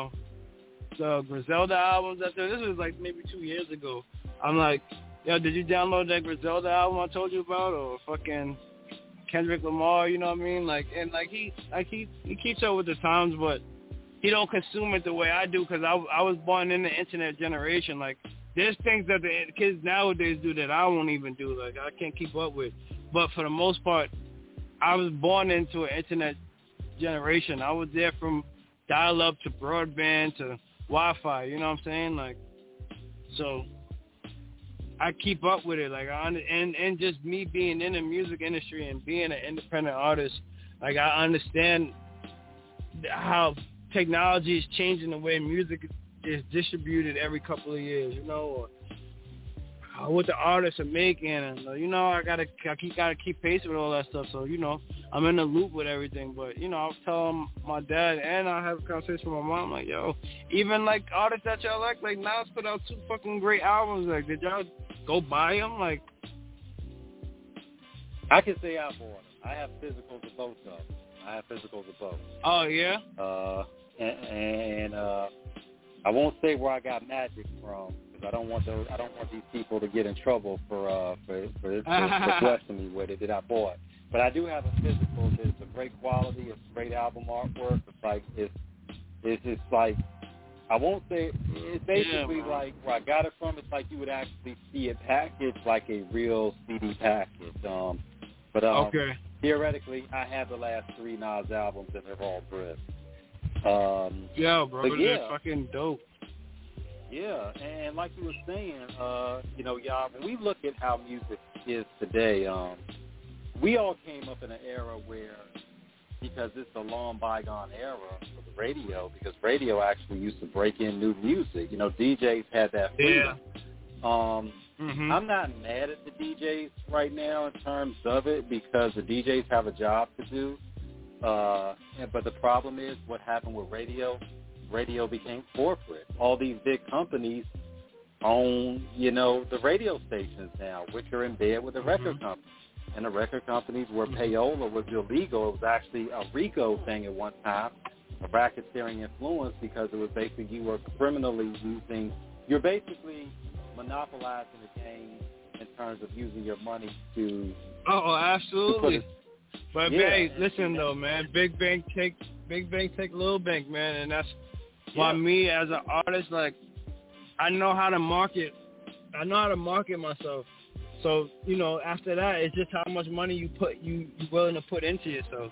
the Griselda albums out there? This was like maybe 2 years ago. I'm like, yo, did you download that Griselda album I told you about, or fucking Kendrick Lamar? You know what I mean? Like, and like he keeps up with the times, but he don't consume it the way I do, because I was born in the internet generation. Like, there's things that the kids nowadays do that I won't even do. Like, I can't keep up with. But for the most part, I was born into an internet generation. I was there from dial-up to broadband to Wi-Fi. You know what I'm saying? Like, so I keep up with it. Like, and just me being in the music industry and being an independent artist, like, I understand how technology is changing the way music is distributed every couple of years, you know, or what the artists are making, and you know, I gotta keep pace with all that stuff. So, you know, I'm in the loop with everything. But, you know, I was telling my dad, and I have a conversation with my mom, like, yo, even like artists that y'all like Nas put out 2 fucking great albums. Like, did y'all go buy them? Like, I can say I bought them. I have physicals of both of them. Oh yeah. I won't say where I got Magic from, because I don't want these people to get in trouble for questioning me with it that I bought. But I do have a physical. It's a great quality. It's great album artwork. It's like, I won't say, it's basically like where I got it from. It's like you would actually see it packaged like a real CD package. Okay. Theoretically, I have the last 3 Nas albums, and they're all brisk. Yeah, bro, they're fucking dope. Yeah, and like you were saying, you know, y'all, when we look at how music is today, we all came up in an era where, because it's a long bygone era for the radio, because radio actually used to break in new music. You know, DJs had that freedom. Yeah. I'm not mad at the DJs right now in terms of it, because the DJs have a job to do. But the problem is, what happened with radio? Radio became corporate. All these big companies own, you know, the radio stations now, which are in bed with the record companies. and the record companies where payola was illegal. It was actually a RICO thing at one time, a racketeering influence, because it was basically you were criminally using, you're basically monopolizing the game in terms of using your money to. Oh, absolutely. But yeah. hey, listen though, man, big bank take little bank, man, and that's why me as an artist, like, I know how to market myself. So, you know, after that, it's just how much money you willing to put into yourself.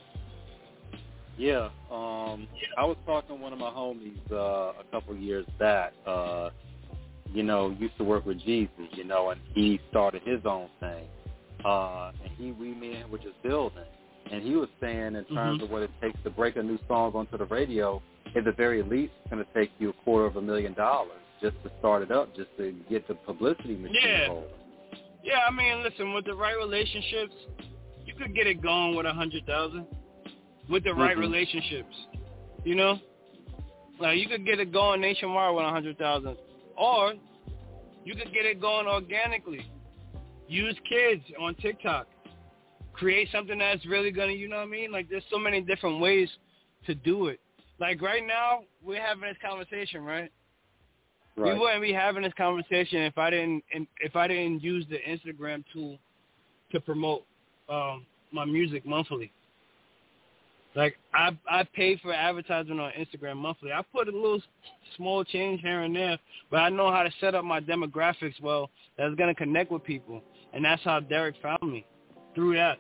Yeah. I was talking to one of my homies a couple of years back, you know, used to work with Jeezy, you know, and he started his own thing. And me and him were just building. And he was saying in terms of what it takes to break a new song onto the radio, at the very least, it's going to take you $250,000 just to start it up, just to get the publicity machine rolling. Yeah, I mean, listen, with the right relationships, you could get it going with $100,000 with the right relationships. You know, like you could get it going nationwide with $100,000, or you could get it going organically. Use kids on TikTok. Create something that's really gonna, you know what I mean? Like, there's so many different ways to do it. Like right now, we're having this conversation, right? We wouldn't be having this conversation if I didn't use the Instagram tool to promote my music monthly. Like I pay for advertising on Instagram monthly. I put a little small change here and there, but I know how to set up my demographics well that's gonna connect with people, and that's how Derek found me, through that.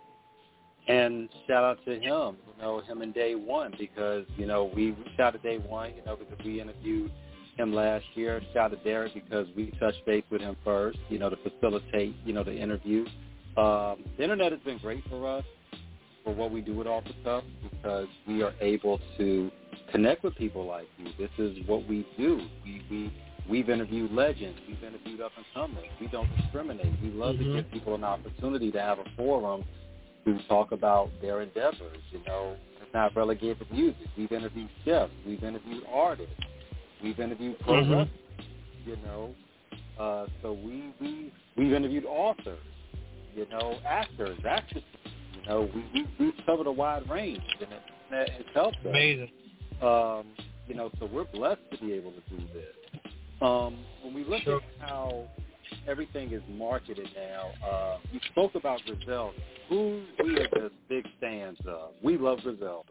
And shout out to him, you know, him and Day One, because, you know, we reached out to Day One, you know, because we interviewed him last year. Shout out to Derek because we touched base with him first, you know, to facilitate, you know, the interview. The internet has been great for us, for what we do with Off the Cuff, because we are able to connect with people like you. This is what we do. We've interviewed legends. We've interviewed up-and-comers. We don't discriminate. We love to give people an opportunity to have a forum to talk about their endeavors. You know, it's not relegated to music. We've interviewed chefs. We've interviewed artists. We've interviewed pro wrestlers, you know. So we've interviewed authors, you know, actors, actresses. You know, we've covered a wide range, and it's helped us. Amazing. You know, so we're blessed to be able to do this. When we look at how everything is marketed now, you spoke about Griselda, who we are just big fans of. We love Griselda.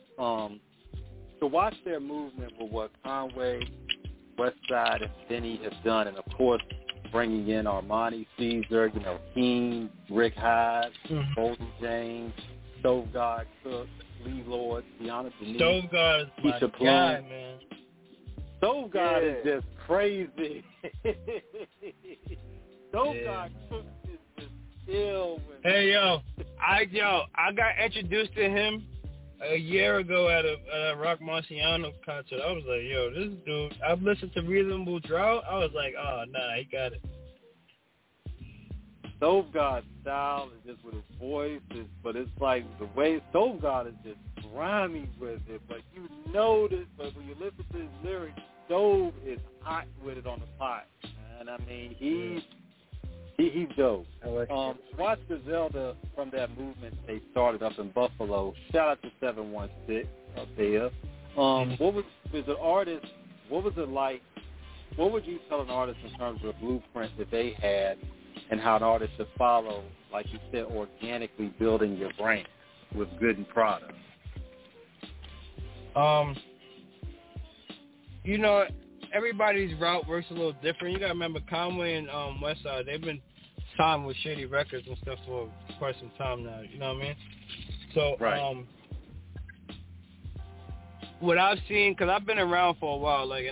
To watch their movement with what Conway, Westside, and Benny have done, and of course bringing in Armani, Caesar, you know, King, Rick Hyde, Bolden James, Stove God Cook, Lee Lord, Deanna Denise, Stove God is my guy, man. Stove God is just crazy. Stove God Cook is just ill. Hey, I got introduced to him a year ago at a Rock Marciano concert. I was like, yo, this dude, I've listened to Reasonable Drought. I was like, oh, nah, he got it. Stove God's style is just with his voice, but it's like the way Stove God is just grimy with it. But you know this, but when you listen to his lyrics, Stove is hot with it on the pot. And I mean, he's dope. Watch Griselda from that movement they started up in Buffalo. Shout out to 716 up there. What was an artist? What was it like? What would you tell an artist in terms of the blueprint that they had, and how an artist should follow, like you said, organically building your brand with good products? You know, everybody's route works a little different. You got to remember, Conway and Westside, they've been signed with Shady Records and stuff for quite some time now. You know what I mean? So, what I've seen, because I've been around for a while, like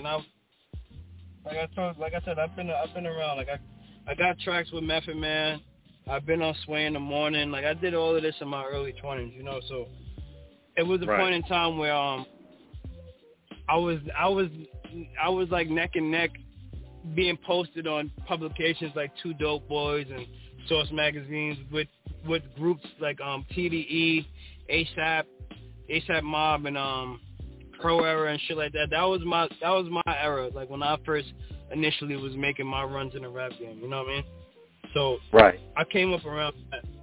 I said, I've been around. Like I got tracks with Method Man. I've been on Sway in the Morning. Like I did all of this in my early 20s. You know, so it was a point in time where I was like neck and neck being posted on publications like Two Dope Boys and Source magazines with groups like TDE, ASAP Mob, and Pro Era and shit like that. That was my era. Like when I first initially was making my runs in the rap game. You know what I mean? So I came up around that.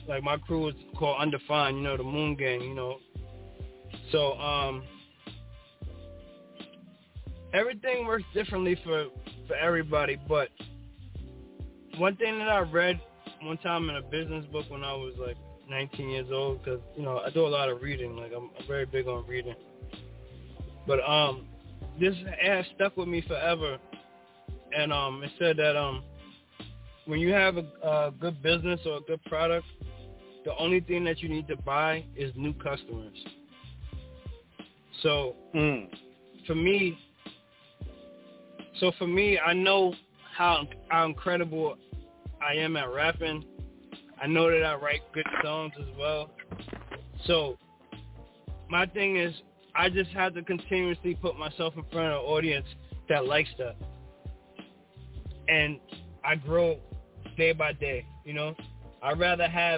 like my crew is called Undefined, you know, the Moon Gang, you know. So everything works differently for everybody, but one thing that I read one time in a business book when I was like 19 years old, because, you know, I do a lot of reading, like I'm very big on reading. But this has stuck with me forever, and it said that when you have a good business or a good product, the only thing that you need to buy is new customers. So for me, I know how incredible I am at rapping. I know that I write good songs as well. So my thing is, I just have to continuously put myself in front of an audience that likes that. And I grow day by day, you know. I'd rather have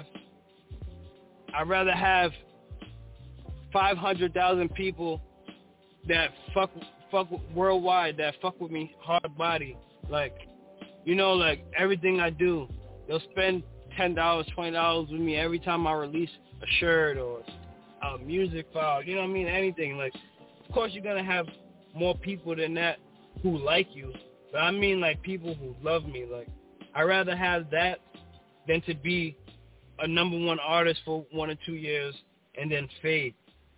500,000 people that fuck worldwide, that fuck with me hard body. Like, you know, like everything I do, they'll spend $10, $20 with me every time I release a shirt or a music file, you know what I mean? Anything. Like, of course you're going to have more people than that who like you, but I mean like people who love me. Like, I'd rather have that than to be a number one artist for 1 or 2 years and then fade.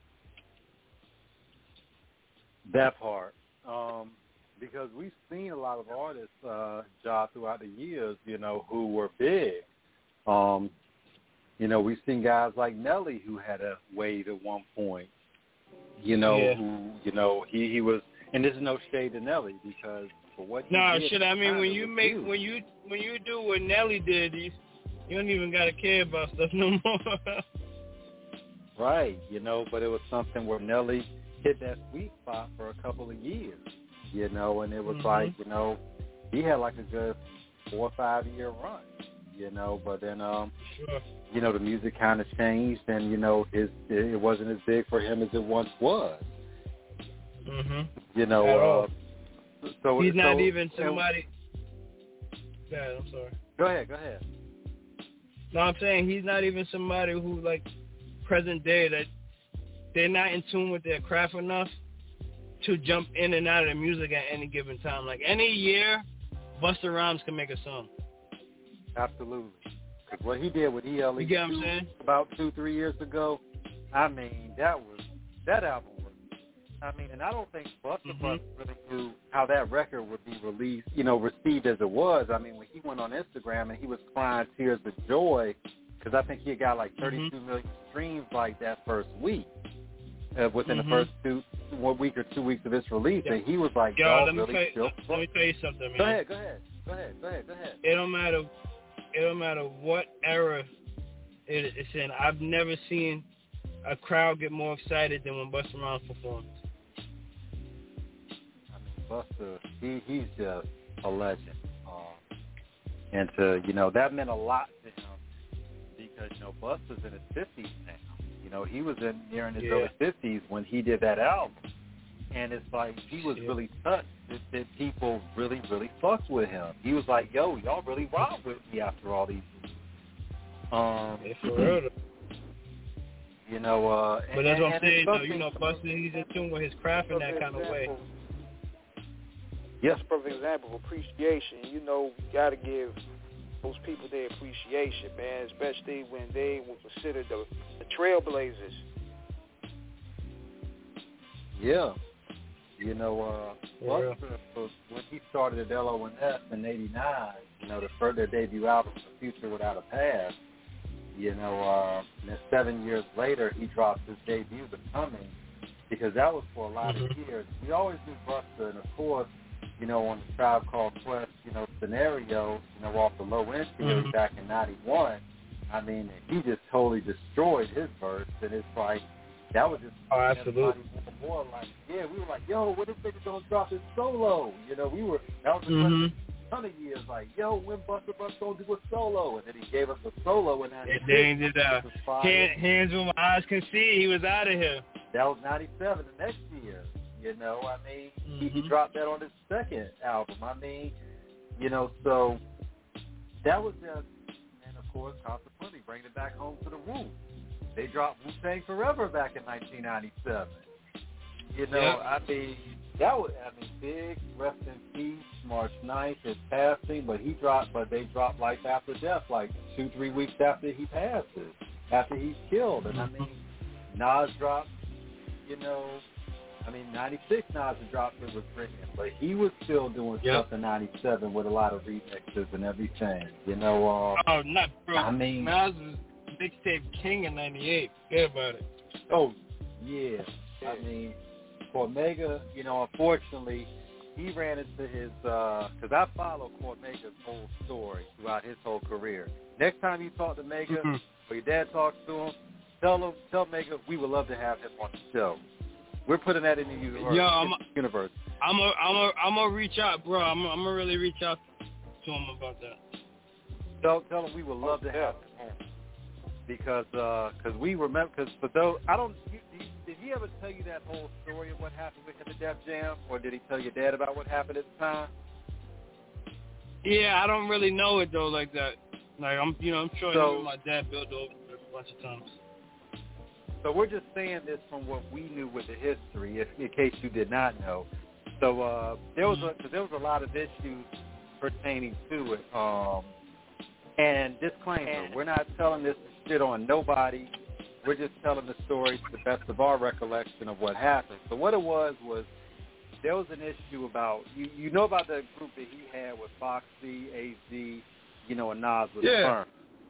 That part. Because we've seen a lot of artists, job throughout the years, you know, who were big. You know, we've seen guys like Nelly who had a wave at one point, you know, who, you know, he was, and there's no shade to Nelly because for what he did. Shit, I mean, when you do what Nelly did, you don't even got to care about stuff no more. Right, you know, but it was something where Nelly hit that sweet spot for a couple of years, you know, and it was like, you know, he had like a good 4 or 5 year run, you know, but then, you know, the music kind of changed and, you know, it wasn't as big for him as it once was. You know, so he's not even somebody. Yeah, I'm sorry. Go ahead. No, I'm saying he's not even somebody who, like, present day, that they're not in tune with their craft enough to jump in and out of the music at any given time. Like, any year, Busta Rhymes can make a song. Absolutely. Because what he did with ELE you get what I'm saying? About 2-3 years ago, I mean, that album was, I mean, and I don't think Busta really knew how that record would be released, you know, received as it was. I mean, when he went on Instagram and he was crying tears of joy, because I think he had got like 32 million streams like that first week, within the first 1 week or 2 weeks of its release, and he was like, let me tell you something, man. Go ahead. It don't matter what era it's in. I've never seen a crowd get more excited than when Busta Rhymes performs. I mean, Busta, he's just a legend. And to, you know, that meant a lot to him because, you know, Busta's in his 50s now. You know, he was near his early 50s when he did that album. And it's like he was really touched that people really, really fucked with him. He was like, yo, y'all really rock with me after all these years. You know, but that's what I'm saying, though. You know, Busta, he's in tune with his craft in that kind of way. Yes. Perfect example of appreciation. You know, you got to give those people their appreciation, man, especially when they were considered the trailblazers. Yeah. You know, Busta, when he started at LONS in '89, you know, their debut album, The Future Without a Past, you know, and then 7 years later, he dropped his debut, Becoming, because that was for a lot of years. We always knew Busta, and of course, you know, on the Tribe Called Quest, you know, scenario, you know, off the Low End Theory back in '91, I mean, he just totally destroyed his verse, and it's like, that was just absolutely more like, yeah, we were like, yo, when this nigga gonna drop his solo? You know, that was a ton of years like, yo, when Busta gonna do a solo? And then he gave us a solo, and then did Hands Where My Eyes Can See, he was out of here. That was '97, the next year. You know, I mean, he dropped that on his second album. I mean, you know, so that was just, and of course, consequently, bringing it back home to the roots. They dropped Wu-Tang Forever back in 1997. You know, I mean, Big, rest in peace, March 9th, his passing, but they dropped Life After Death like 2-3 weeks after he passes, after he's killed. And I mean, Nas dropped, 96 Nas dropped It Was Written, but he was still doing stuff in 97 with a lot of remixes and everything, not bro. I mean, Nas was mixtape king in 98. Forget about it. Oh, yeah. I mean, Cormega, unfortunately, he ran into his, because I follow Cormega's whole story throughout his whole career. Next time you talk to Mega, or your dad talks to him, tell Mega we would love to have him on the show. We're putting that in the universe. I'm gonna reach out, bro. I'm gonna really reach out to him about that. Tell him we would love to have him on. Because we remember, because for those, did he ever tell you that whole story of what happened with him at Def Jam, or did he tell your dad about what happened at the time? Yeah, I don't really know it though like that. Like I'm sure him and my dad built over it a bunch of times. So we're just saying this from what we knew with the history, in case you did not know. So there was a lot of issues pertaining to it. And disclaimer, we're not telling this shit on nobody. We're just telling the story to the best of our recollection of what happened. So what it was there was an issue about, you know about the group that he had with Foxy, AZ, and Nas with the firm.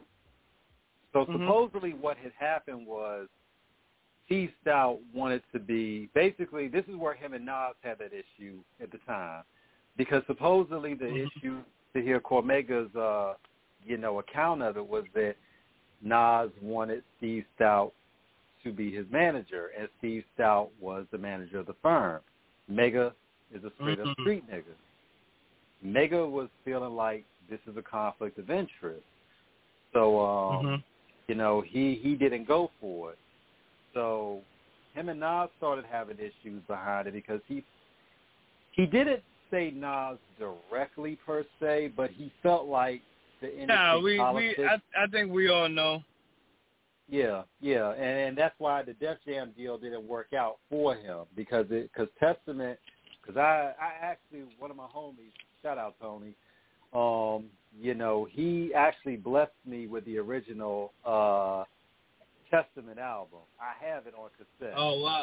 So supposedly what had happened was Steve Stout wanted to be, basically this is where him and Nas had that issue at the time. Because supposedly the issue, to hear Cormega's account of it, was that Nas wanted Steve Stout to be his manager, and Steve Stout was the manager of the firm. Mega is a straight-up street nigga. Mega was feeling like this is a conflict of interest. So, he didn't go for it. So him and Nas started having issues behind it because he didn't say Nas directly per se, but he felt like the industry politics. I think we all know. Yeah, and that's why the Def Jam deal didn't work out for him because Testament, because I actually, one of my homies, shout out Tony, he actually blessed me with the original Testament album. I have it on cassette. Oh wow.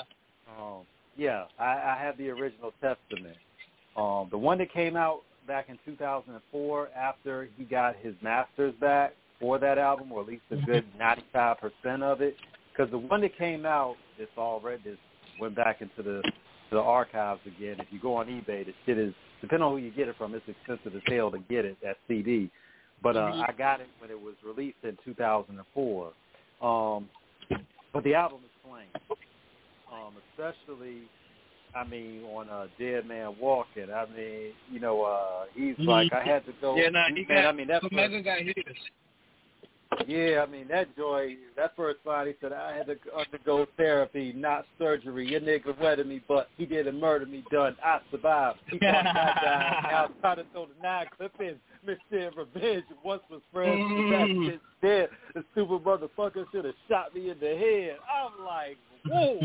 I have the original Testament. The one that came out back in 2004 after he got his masters back for that album, or at least a good 95% of it, because the one that came out, this went back into the archives again. If you go on eBay, the shit is, depending on who you get it from, it's expensive as hell to get it, that CD. But I got it when it was released in 2004. But the album is plain, especially, on Dead Man Walking. He's like, I had to go. Yeah, that's Mega got his. Yeah, that joy, that first line, he said, I had to undergo therapy, not surgery. Your nigga wetted me, but he didn't murder me, done. I survived. He thought I died. Now I'm trying to throw the 9 clip in. Mr. Revenge, once was friends, that shit's dead. The stupid motherfucker should have shot me in the head. I'm like, whoa.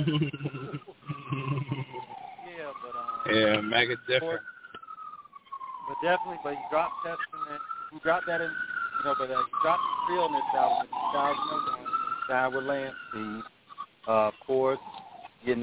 Yeah, Mega different. But definitely, he dropped Testament. He dropped that in, but he dropped the Realness album in 2001. Signed with Lance Steve. Of course, he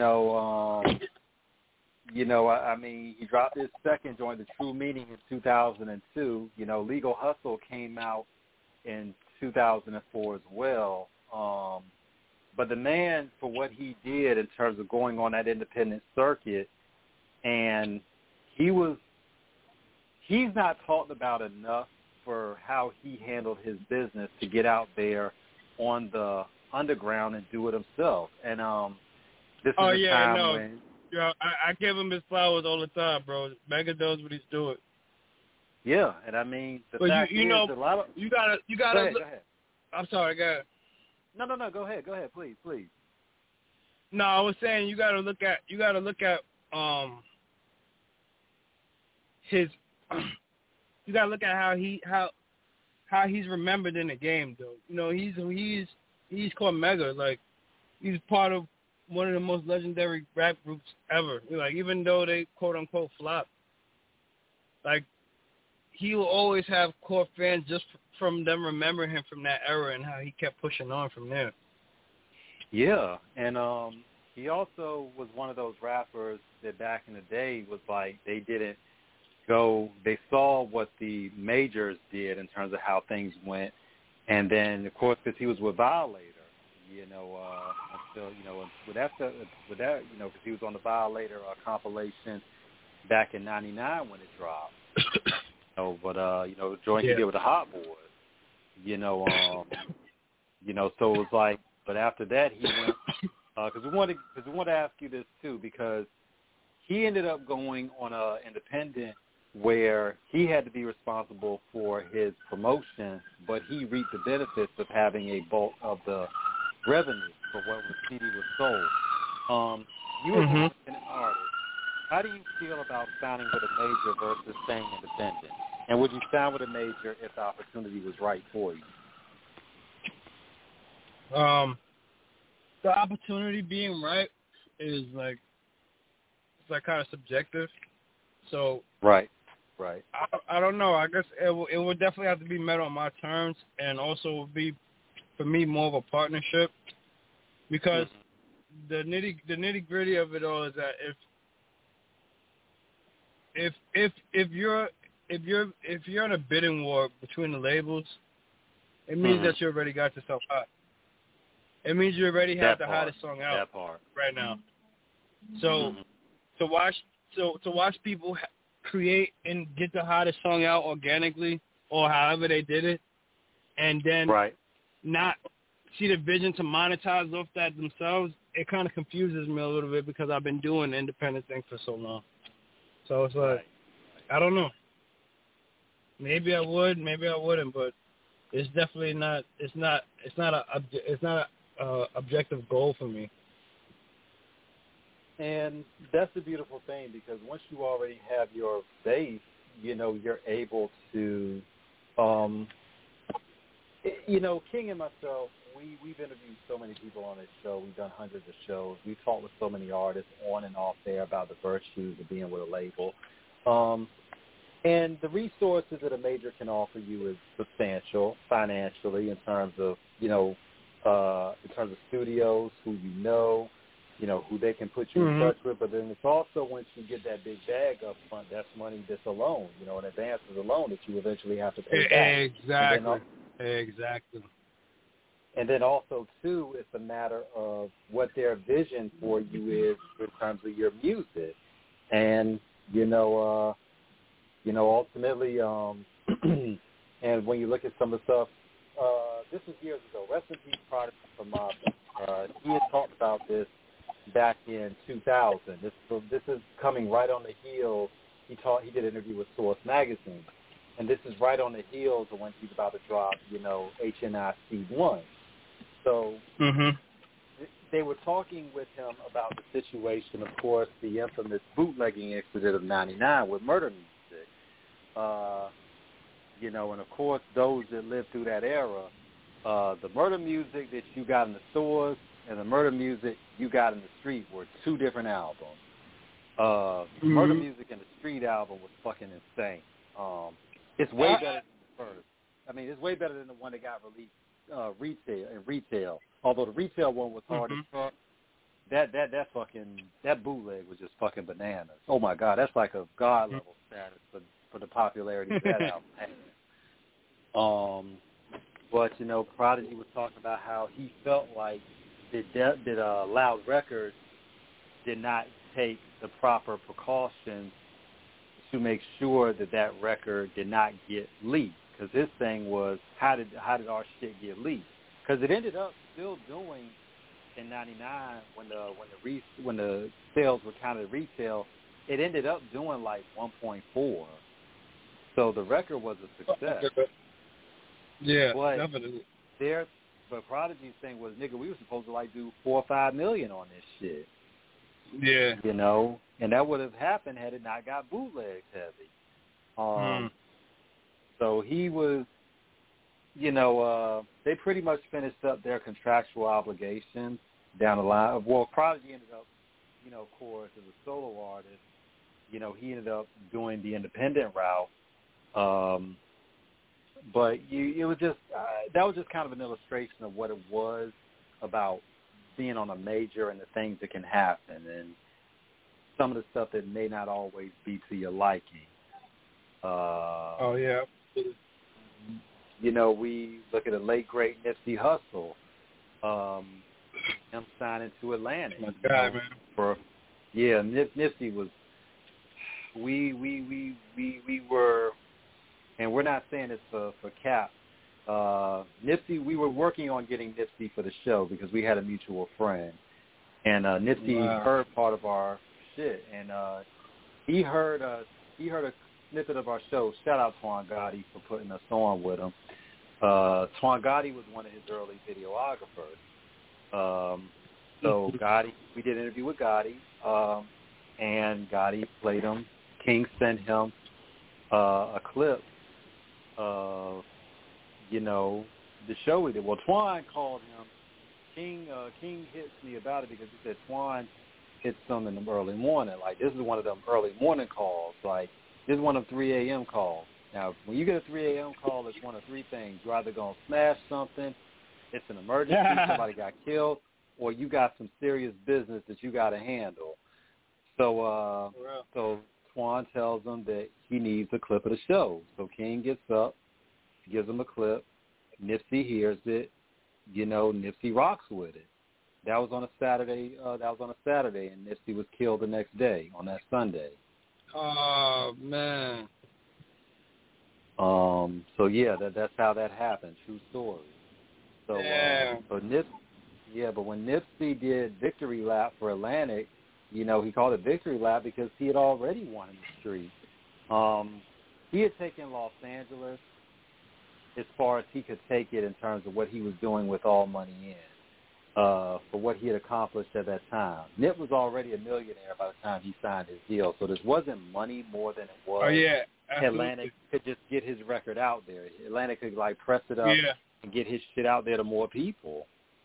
dropped his second joint, The True Meaning, in 2002. Legal Hustle came out in 2004 as well. But the man, for what he did in terms of going on that independent circuit, and he's not talked about enough for how he handled his business to get out there on the underground and do it himself. And this is a time when... Yeah, I give him his flowers all the time, bro. Mega knows what he's doing. Yeah, and the fact is, a lot of... You gotta go ahead. I'm sorry, go ahead. No, go ahead, please. No, I was saying you gotta look at his you gotta look at how he's remembered in the game, though. You know, he's called Mega. Like, he's part of one of the most legendary rap groups ever. Like, even though they quote unquote flop, like, he will always have core fans just from them remembering him from that era and how he kept pushing on from there. Yeah, and he also was one of those rappers that back in the day was like they saw what the majors did in terms of how things went, and then of course because he was with Violator, until with that because he was on the Violator compilation back in '99 when it dropped. The joint he did with the Hot Boys, so it was like. But after that, he went because we want to ask you this too, because he ended up going on a independent where he had to be responsible for his promotion, but he reaped the benefits of having a bulk of the revenue for what the CD was sold. You as an independent artist, how do you feel about signing with a major versus staying independent? And would you sign with a major if the opportunity was right for you? The opportunity being right is it's kind of subjective. So right. I don't know. I guess it would definitely have to be met on my terms, and also be for me more of a partnership, because the nitty gritty of it all is that if you're in a bidding war between the labels, it means that you already got yourself hot. It means you already have the hottest song out right now. So to watch people create and get the hottest song out organically or however they did it, and then not see the vision to monetize off that themselves, it kind of confuses me a little bit because I've been doing the independent thing for so long. So it's like, I don't know. Maybe I would, maybe I wouldn't, but it's definitely not. It's not a objective goal for me. And that's the beautiful thing, because once you already have your base, you're able to, King and myself, we've interviewed so many people on this show. We've done hundreds of shows. We've talked with so many artists on and off there about the virtues of being with a label. And the resources that a major can offer you is substantial financially in terms of, studios, who who they can put you in touch with. But then it's also, once you get that big bag up front, that's money that's a loan, an advance is a loan that you eventually have to pay back. Exactly. And then also, too, it's a matter of what their vision for you is in terms of your music. And, ultimately, and when you look at some of the stuff, this was years ago. Rest in peace, Prodigy from Mafia. He had talked about this back in 2000. This is coming right on the heels. He did an interview with Source Magazine, and this is right on the heels of when he's about to drop, HNIC1. So they were talking with him about the situation, of course, the infamous bootlegging incident of '99 with Murder Music. And of course, those that lived through that era, the Murder Music that you got in the stores and the Murder Music you got in the street were two different albums. The Murder Music and the street album was fucking insane. It's way better than the first. I mean, it's way better than the one that got released retail. Although the retail one was hard as fuck. That bootleg was just fucking bananas. Oh my God, that's like a god level status for the popularity of that album. But Prodigy was talking about how he felt like that Loud Records did not take the proper precautions to make sure that record did not get leaked. Because his thing was, how did our shit get leaked? Because it ended up still doing in '99 when the sales were counted retail, it ended up doing like 1.4. So the record was a success. Yeah, but definitely. But Prodigy's thing was, nigga, we were supposed to do $4 or $5 million on this shit. Yeah. And that would have happened had it not got bootlegs heavy. So he was they pretty much finished up their contractual obligations down the line. Well, Prodigy ended up, of course, as a solo artist, he ended up doing the independent route. But it was just that was just kind of an illustration of what it was about being on a major and the things that can happen and some of the stuff that may not always be to your liking. Oh, yeah. We look at the late, great Nipsey Hussle. Him signing to Atlantic. My God, man. Nipsey was. We were, and we're not saying this for Cap. Nipsey, we were working on getting Nipsey for the show because we had a mutual friend, and Nipsey heard part of our shit, and he heard a snippet of our show. Shout out Twan Gotti for putting us on with him. Twan Gotti was one of his early videographers. So Gotti, we did an interview with Gotti, and Gotti played him. King sent him a clip of, the show we did. Well, Twan called him. King hits me about it because he said Twan hits him in the early morning. Like, this is one of them early morning calls. Like, this is one of 3 a.m. calls. Now, when you get a 3 a.m. call, it's one of three things. You're either going to smash something, it's an emergency, somebody got killed, or you got some serious business that you got to handle. So Twan tells him that he needs a clip of the show. So King gets up, gives him a clip. Nipsey hears it. Nipsey rocks with it. That was on a Saturday. And Nipsey was killed the next day on that Sunday. Oh man. That's how that happened. True story. So but when Nipsey did Victory Lap for Atlantic, he called it Victory Lap because he had already won in the street. He had taken Los Angeles as far as he could take it in terms of what he was doing with All Money In, for what he had accomplished at that time. Nip was already a millionaire by the time he signed his deal, so this wasn't money more than it was. Oh, yeah, absolutely. Atlantic could just get his record out there. Atlantic could, press it up and get his shit out there to more people.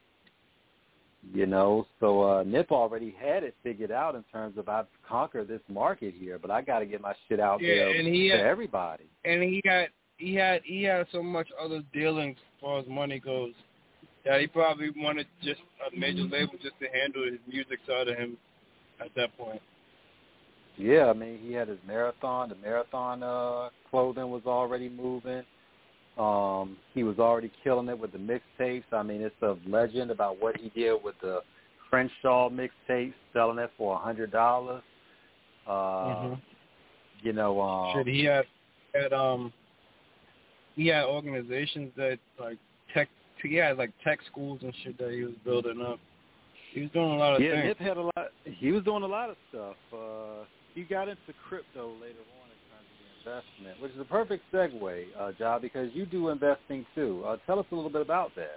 So Nip already had it figured out in terms of I've conquered this market here, but I got to get my shit out there to everybody. And he had so much other dealings as far as money goes that he probably wanted just a major label just to handle his music side of him at that point. Yeah, I mean, he had his Marathon. The Marathon clothing was already moving. He was already killing it with the mixtapes. I mean, it's a legend about what he did with the Crenshaw mixtapes, selling it for $100. He had organizations that tech schools and shit that he was building up. He was doing a lot of things. Yeah, Nip had a lot. He was doing a lot of stuff. He got into crypto later on in terms of the investment, which is a perfect segue, Ja, because you do investing too. Tell us a little bit about that.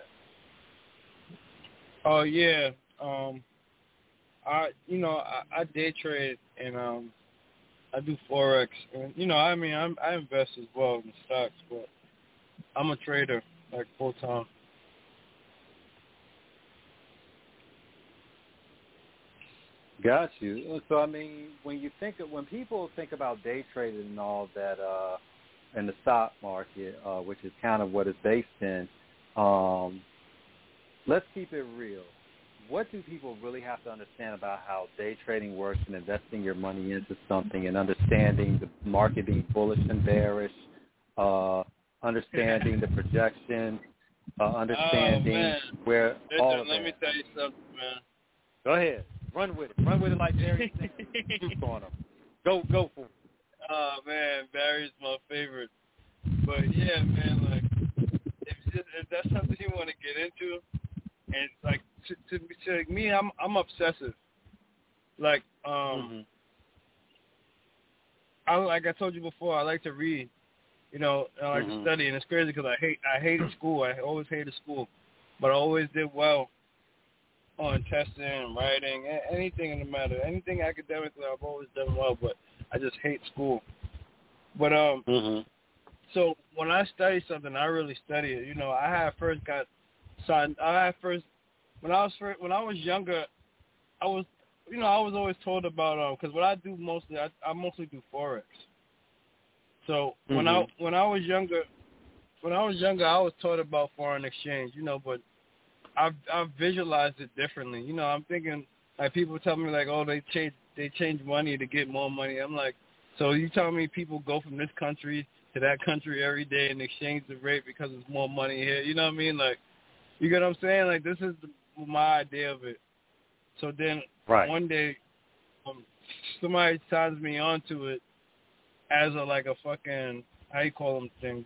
Oh yeah, I day trade and I do forex and I invest as well in stocks, but I'm a trader full time. Got you. So I mean, when people think about day trading and all that in the stock market, which is kind of what it's based in, let's keep it real. What do people really have to understand about how day trading works and investing your money into something and understanding the market being bullish and bearish, understanding the projection, understanding where all of that. Let me tell you something, man. Go ahead. Run with it. Run with it like Barry Juice on him. Go for it. Oh, man, Barry's my favorite. But, yeah, man, if that's something you want to get into, and, to me, I'm obsessive. I told you before, I like to read. I like to study, and it's crazy because I hated school. I always hated school, but I always did well on testing and writing, anything in the matter, anything academically, I've always done well, but I just hate school. But So when I study something, I really study it. You know, when I was younger, I was always told about because what I do mostly, I mostly do Forex. So when I was younger, I was taught about foreign exchange, you know, but I've visualized it differently. You know, I'm thinking like people tell me like, oh, they change money to get more money. I'm like, so you telling me people go from this country to that country every day and exchange the rate because there's more money here? You know what I mean? Like, you get what I'm saying? Like, this is my idea of it. So then one day, somebody signs me onto it as a fucking, how you call them things,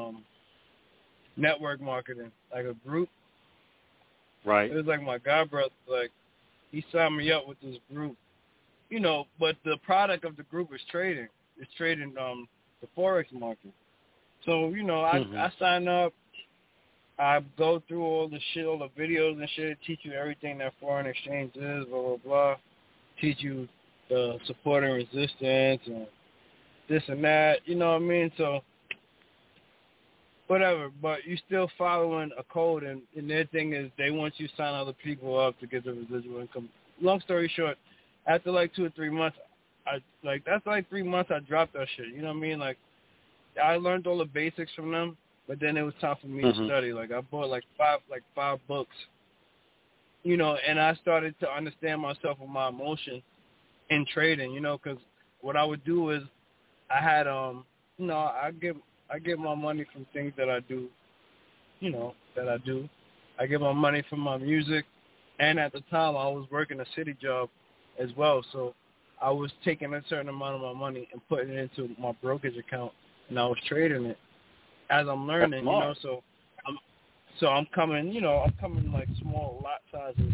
network marketing, like a group. Right. It was like my godbrother, like, he signed me up with this group, you know, but the product of the group is trading. It's trading the Forex market. So, you know, I sign up. I go through all the shit, all the videos and shit, teach you everything that foreign exchange is, blah, blah, blah. Teach you the support and resistance and this and that, you know what I mean? So, whatever, but you still following a code, and their thing is they want you to sign other people up to get the residual income. Long story short, after like 2 or 3 months, that's like 3 months I dropped that shit, you know what I mean? Like, I learned all the basics from them, but then it was time for me to study. Like, I bought like five books, you know, and I started to understand myself and my emotion in trading, you know, because what I would do is I had, you know, I get my money from things that I do, you know, I get my money from my music, and at the time I was working a city job as well, so I was taking a certain amount of my money and putting it into my brokerage account, and I was trading it as I'm learning, you know, so I'm coming like small lot sizes.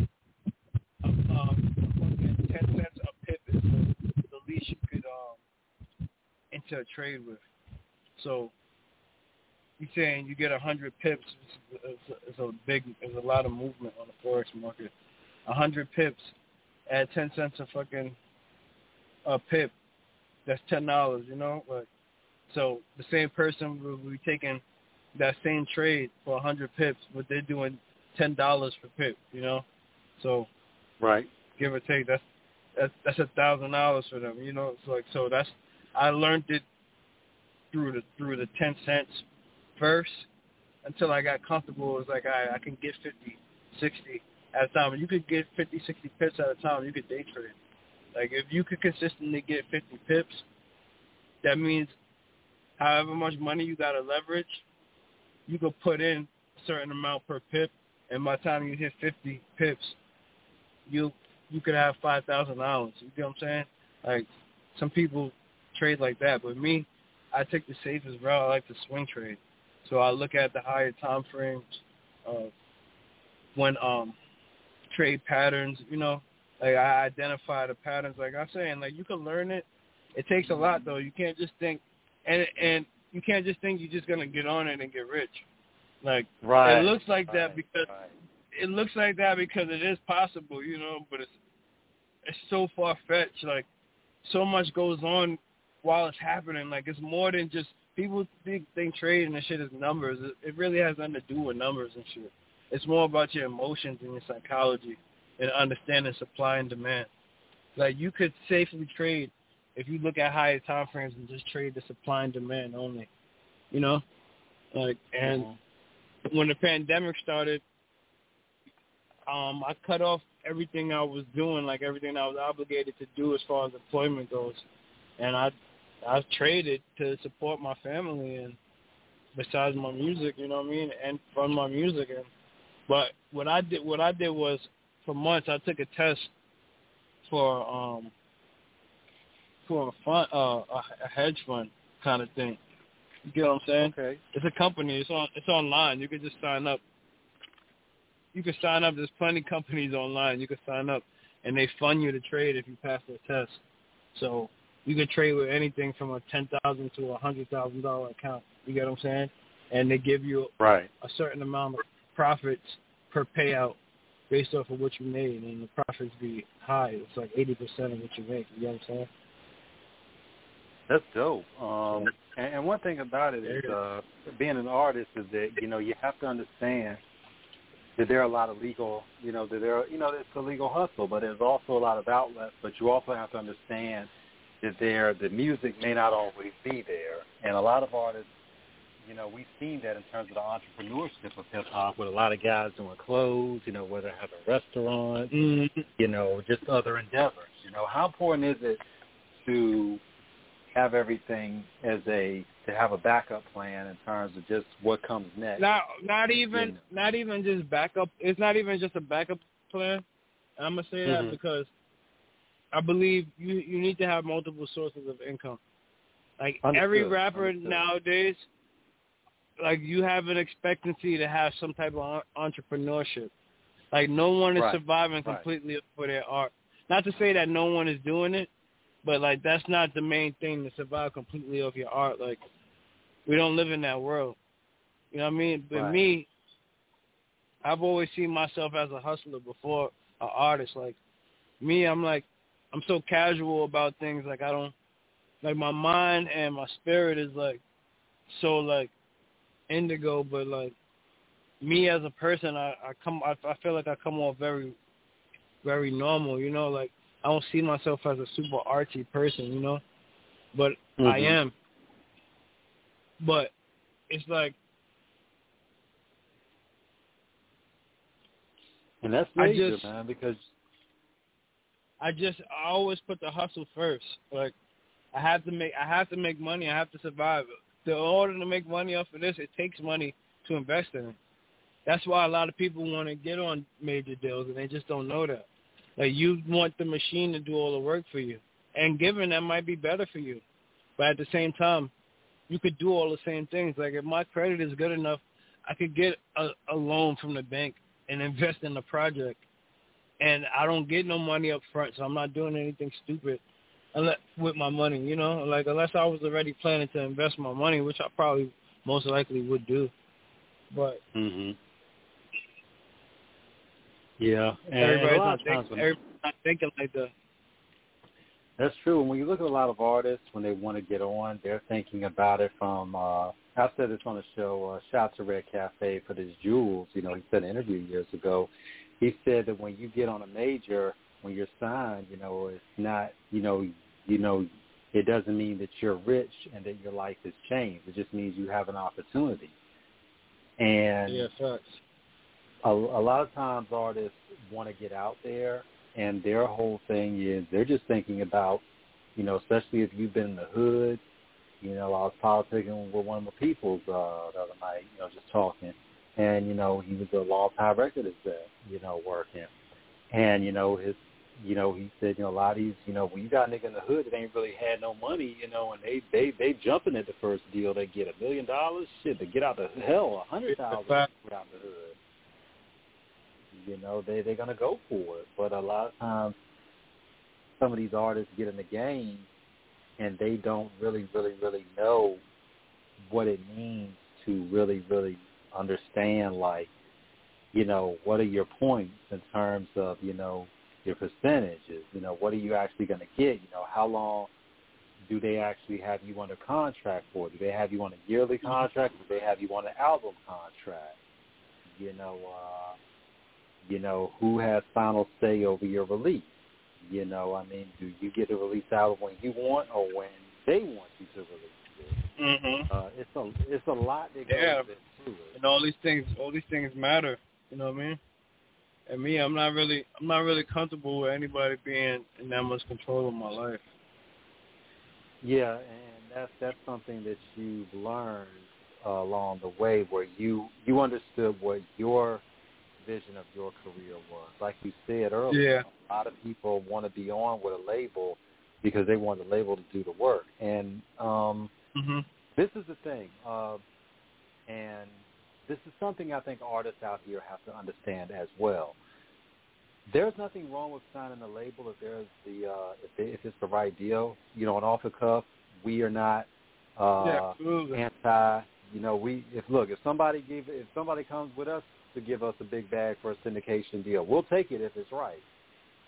10 cents a pip is the least you could enter a trade with. So you're saying you get 100 pips is a lot of movement on the Forex market. 100 pips at 10 cents a pip, that's $10, you know? Like, so the same person will be taking that same trade for 100 pips, but they're doing $10 per pip, you know? So give or take, that's $1,000 for them, you know? It's like, so I learned it through the 10 cents first until I got comfortable. It was like, I can get 50, 60 at a time. And you could get 50, 60 pips at a time. You could day trade. Like, if you could consistently get 50 pips, that means however much money you got to leverage, you could put in a certain amount per pip, and by the time you hit 50 pips, you could have $5,000. You get what I'm saying? Like, some people trade like that, but me, I take the safest route. I like to swing trade. So I look at the higher time frames when trade patterns, you know, like I identify the patterns. Like I'm saying, like you can learn it. It takes a lot though. You can't just think and you can't just think you're just gonna get on it and get rich. Like it looks like that because it is possible, you know, but it's so far fetched. Like so much goes on while it's happening. Like it's more than just people think trading and shit is numbers. It really has nothing to do with numbers and shit. It's more about your emotions and your psychology and understanding supply and demand. Like you could safely trade if you look at higher time frames and just trade the supply and demand only. You know? Like and when the pandemic started, I cut off everything I was doing, like everything I was obligated to do as far as employment goes. And I've traded to support my family and besides my music, you know what I mean, and from my music. But what I did was for months I took a test for a fund, a hedge fund kind of thing. You get what I'm saying? Okay. It's a company. It's online. You can just sign up. You can sign up. There's plenty of companies online. You can sign up, and they fund you to trade if you pass the test. So you can trade with anything from a $10,000 to a $100,000 account. You get what I'm saying? And they give you a certain amount of profits per payout based off of what you made, and the profits be high. It's like 80% of what you make. You get what I'm saying? That's dope. And one thing about it is being an artist is that, you have to understand that there are a lot of legal, that it's a legal hustle, but there's also a lot of outlets. But you also have to understand that the music may not always be there. And a lot of artists, we've seen that in terms of the entrepreneurship of hip-hop with a lot of guys doing clothes, whether having restaurants, just other endeavors. How important is it to have everything to have a backup plan in terms of just what comes next? Not even just backup. It's not even just a backup plan. And I'm gonna say that because I believe you need to have multiple sources of income. Like every rapper nowadays, like you have an expectancy to have some type of entrepreneurship. Like no one is surviving completely for their art. Not to say that no one is doing it, but like that's not the main thing to survive completely off your art. Like we don't live in that world. You know what I mean? But me, I've always seen myself as a hustler before an artist. Like me, I'm so casual about things. Like I don't, like my mind and my spirit is like so like indigo, but like me as a person, I feel like I come off very, very normal, like I don't see myself as a super artsy person, but I am. But it's like, and that's major, man, because I always put the hustle first. Like I have to make money. I have to survive. In order to make money off of this, it takes money to invest in it. That's why a lot of people want to get on major deals, and they just don't know that. Like, you want the machine to do all the work for you. And given that might be better for you. But at the same time, you could do all the same things. Like, if my credit is good enough, I could get a loan from the bank and invest in the project. And I don't get no money up front, so I'm not doing anything stupid with my money, Like, unless I was already planning to invest my money, which I probably most likely would do. But yeah, and everybody's not thinking like that. That's true. When you look at a lot of artists, when they want to get on, they're thinking about it from, I said this on the show, shout out to Red Cafe for this Jules. He said in an interview years ago, he said that when you get on a major, when you're signed, it's not, it doesn't mean that you're rich and that your life has changed. It just means you have an opportunity. And a lot of times artists want to get out there, and their whole thing is they're just thinking about, especially if you've been in the hood. I was politicking with one of the peoples the other night, just talking. And, he was a long-time record exec, working. And, he said, a lot of these, when you got a nigga in the hood that ain't really had no money, and they jumping at the first deal, they get $1 million, shit, to get out the hell, $100,000 out the hood. They're gonna go for it. But a lot of times, some of these artists get in the game, and they don't really, really, really know what it means to really, really understand, like, what are your points in terms of, your percentages, what are you actually going to get? How long do they actually have you under contract for? Do they have you on a yearly contract? Do they have you on an album contract? Who has final say over your release? Do you get to release the album when you want or when they want you to release it? It's a lot that goes into it. And all these things matter. You know what I mean? And me, I'm not really comfortable with anybody being in that much control of my life. Yeah, and that's something that you've learned along the way, where you understood what your vision of your career was. Like you said earlier, a lot of people want to be on with a label because they want the label to do the work. And this is the thing, and this is something I think artists out here have to understand as well. There's nothing wrong with signing a label if there's if it's the right deal. And off the cuff, we are not anti. If somebody comes with us to give us a big bag for a syndication deal, we'll take it if it's right.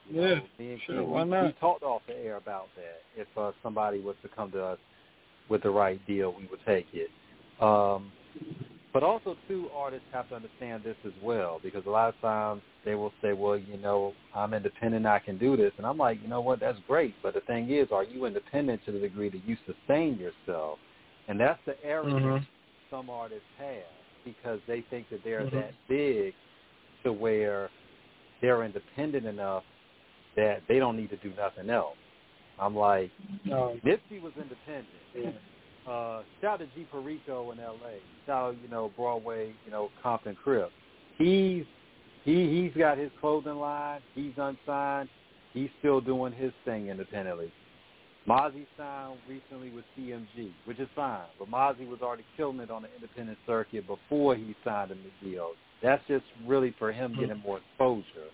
Yeah, Me and sure, King, why not? we talked off the air about that. If somebody was to come to us with the right deal, we would take it. But also, too, artists have to understand this as well, because a lot of times they will say, well, you know, I'm independent, I can do this. And I'm like, you know what, that's great. But the thing is, are you independent to the degree that you sustain yourself? And that's the arrogance some artists have, because they think that they're that big to where they're independent enough that they don't need to do nothing else. I'm like, Nipsey was independent. Yeah. Shout out to G. Perico in L.A. Shout out, you know, Broadway, you know, Compton Crip. He's got his clothing line. He's unsigned. He's still doing his thing independently. Mozzie signed recently with CMG, which is fine. But Mozzie was already killing it on the independent circuit before he signed a new deal. That's just really for him getting more exposure.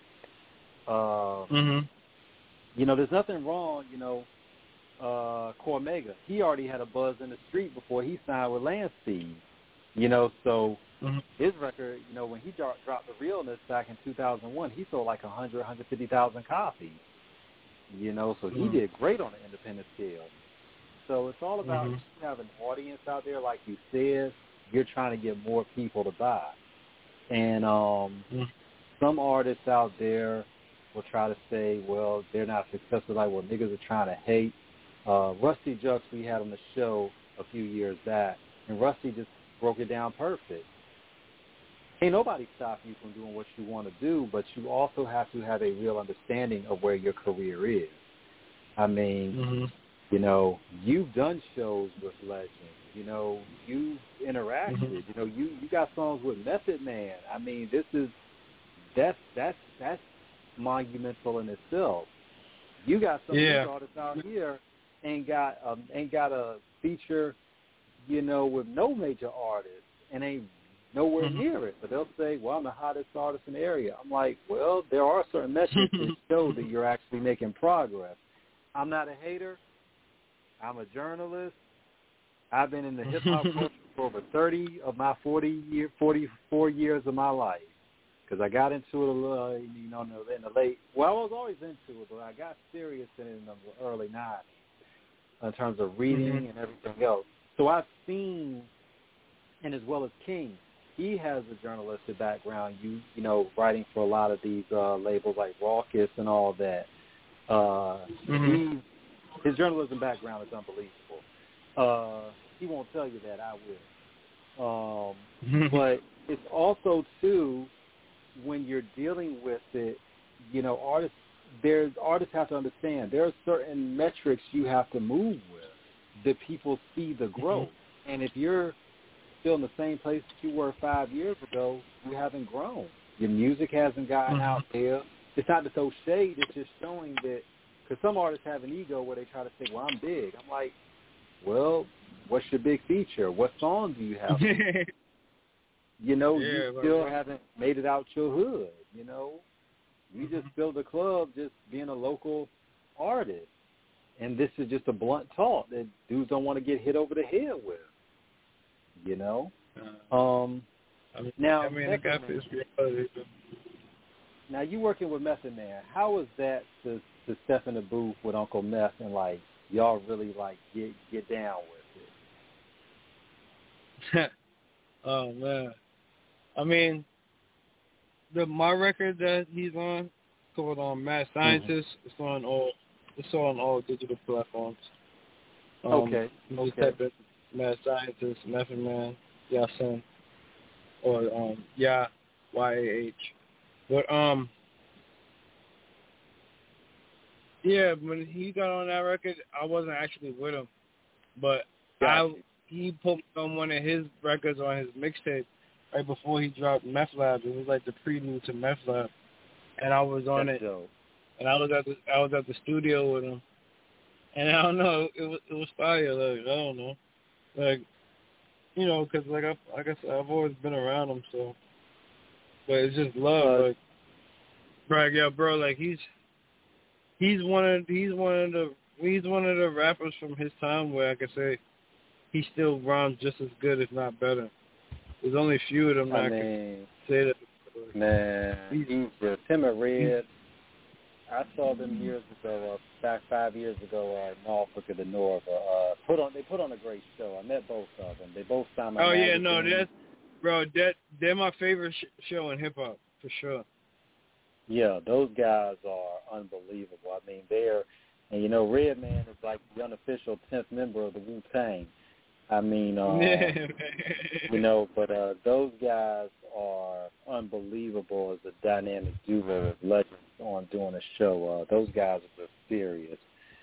You know, there's nothing wrong, you know, Cormega, he already had a buzz in the street before he signed with Lance Steve. You know, so his record, you know, when he dropped The Realness back in 2001, he sold like 150,000 copies. You know, so he did great on the independent scale. So it's all about you have an audience out there, like you said, you're trying to get more people to buy. And some artists out there will try to say, well, they're not successful, like, well, niggas are trying to hate. Rusty Jux, we had on the show a few years back, and Rusty just broke it down perfect. Ain't nobody stop you from doing what you want to do, but you also have to have a real understanding of where your career is. I mean, you know, you've done shows with legends. You know, you've interacted. You know, you got songs with Method Man. I mean, that's monumental in itself. You got some of these artists out here ain't got a feature, you know, with no major artists and ain't nowhere near it. But they'll say, well, I'm the hottest artist in the area. I'm like, well, there are certain metrics that show that you're actually making progress. I'm not a hater. I'm a journalist. I've been in the hip-hop culture for over 30 of my 44 years of my life. Because I got into it a little, you know, in the late, well, I was always into it, but I got serious in the early 90s in terms of reading and everything else. So I've seen, and as well as King, he has a journalistic background, you know, writing for a lot of these labels like Rawkus and all that. His journalism background is unbelievable. He won't tell you that, I will. But it's also, too, when you're dealing with it, you know, artists have to understand there are certain metrics you have to move with that people see the growth. And if you're still in the same place that you were 5 years ago, you haven't grown. Your music hasn't gotten out there. It's not to throw shade. It's just showing that, because some artists have an ego where they try to say, well, I'm big. I'm like, well, what's your big feature? What song do you have? You know, you still haven't made it out your hood, you know. You just build a club just being a local artist. And this is just a blunt talk that dudes don't want to get hit over the head with, you know. Now, now you working with Method Man. How is that to step in the booth with Uncle Meth and, like, y'all really, like, get down with it? Oh, man. I mean, my record that he's on, called Mad Scientist, it's on all digital platforms. Okay. Just type in Mad Scientist, Method Man, Yasin, or YAH. But yeah, when he got on that record, I wasn't actually with him, but he put on one of his records on his mixtape right before he dropped Meth Lab. It was like the prelude to Meth Lab, and I was on it. Dope. And I was at the studio with him, and I don't know, it was fire. Like, I don't know, like, you know, because like I said, I've always been around him, so. But it's just love, like, bro, like he's one of the rappers from his time where I could say he still rhymes just as good, if not better. There's only a few of them that I can say that. Man, he's just him and Red. I saw them years ago, back 5 years ago, in Norfolk of the North. They put on a great show. I met both of them. They both signed my magazine. Yeah, no, they're my favorite show in hip hop for sure. Yeah, those guys are unbelievable. I mean, and you know, Redman is like the unofficial 10th member of the Wu-Tang. I mean, you know, but those guys are unbelievable as a dynamic duo of legends on doing a show. Those guys are just serious.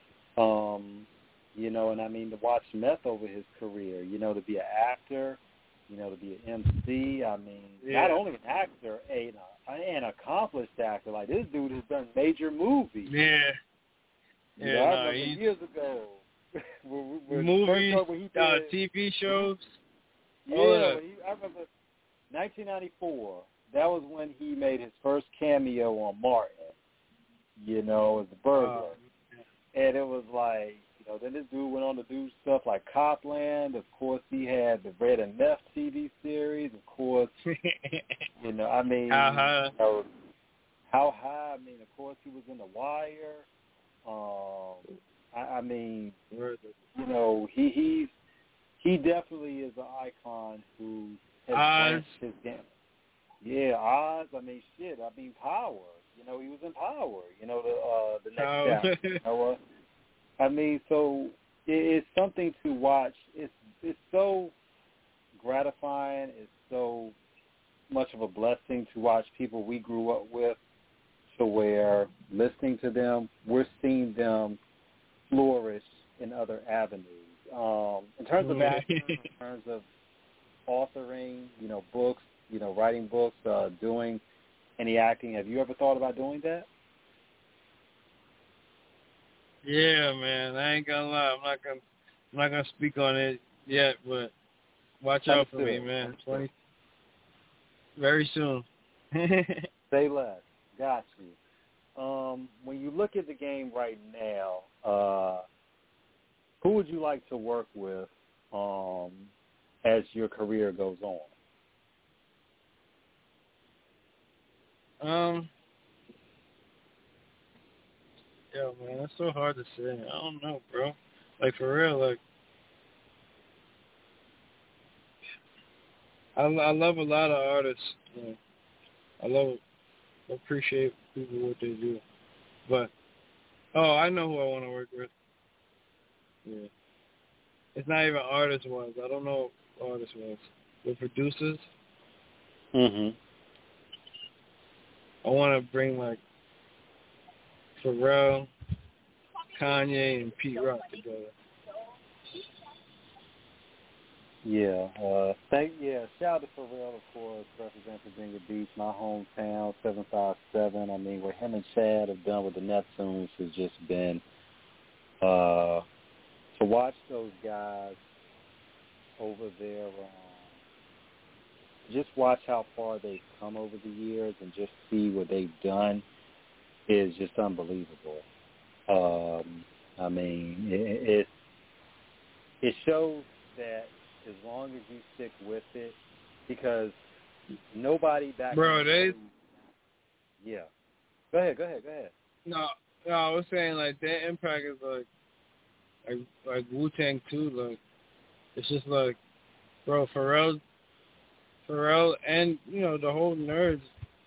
You know, and I mean, to watch Meth over his career, you know, to be an actor, you know, to be an MC, I mean, not only an actor, an accomplished actor. Like, this dude has done major movies. Yeah. You know, I remember years ago. Movies, TV shows. Yeah, I remember 1994. That was when he made his first cameo on Martin, you know, as a burglar. And it was like, you know, then this dude went on to do stuff like Copland. Of course, he had the Red and Meth TV series. Of course, you know, I mean, How High. I mean, of course, he was in The Wire. I mean, you know, he definitely is an icon who has changed his game. Yeah, Oz. I mean, shit. I mean, Power. You know, he was in Power. You know, the next chapter. You know, I mean, so it's something to watch. It's so gratifying. It's so much of a blessing to watch people we grew up with, to where listening to them, we're seeing them flourish in other avenues. In terms of acting, in terms of authoring, you know, books, you know, writing books, doing any acting, have you ever thought about doing that? Yeah, man. I ain't gonna lie. I'm not gonna speak on it yet, but watch out for me, man. Very soon. Say less. Got you. When you look at the game right now, who would you like to work with as your career goes on? Yo, man, that's so hard to say. I don't know, bro. Like, for real, like, I love a lot of artists. You know. I appreciate people what they do. But, I know who I want to work with. Yeah. It's not even artist-wise. I don't know artist-wise. The producers. Mm-hmm. I want to bring, like, Pharrell, Kanye, and Pete Rock together. Yeah. Shout out to Pharrell, of course, representing Virginia Beach, my hometown, 757. I mean, what him and Chad have done with the Neptunes has just been to watch those guys over there, just watch how far they've come over the years and just see what they've done is just unbelievable. I mean, it shows that as long as you stick with it, because nobody back Yeah. Go ahead. No, I was saying, like, their impact is like Wu-Tang too. Like, it's just like, bro, Pharrell and, you know, the whole Nerds,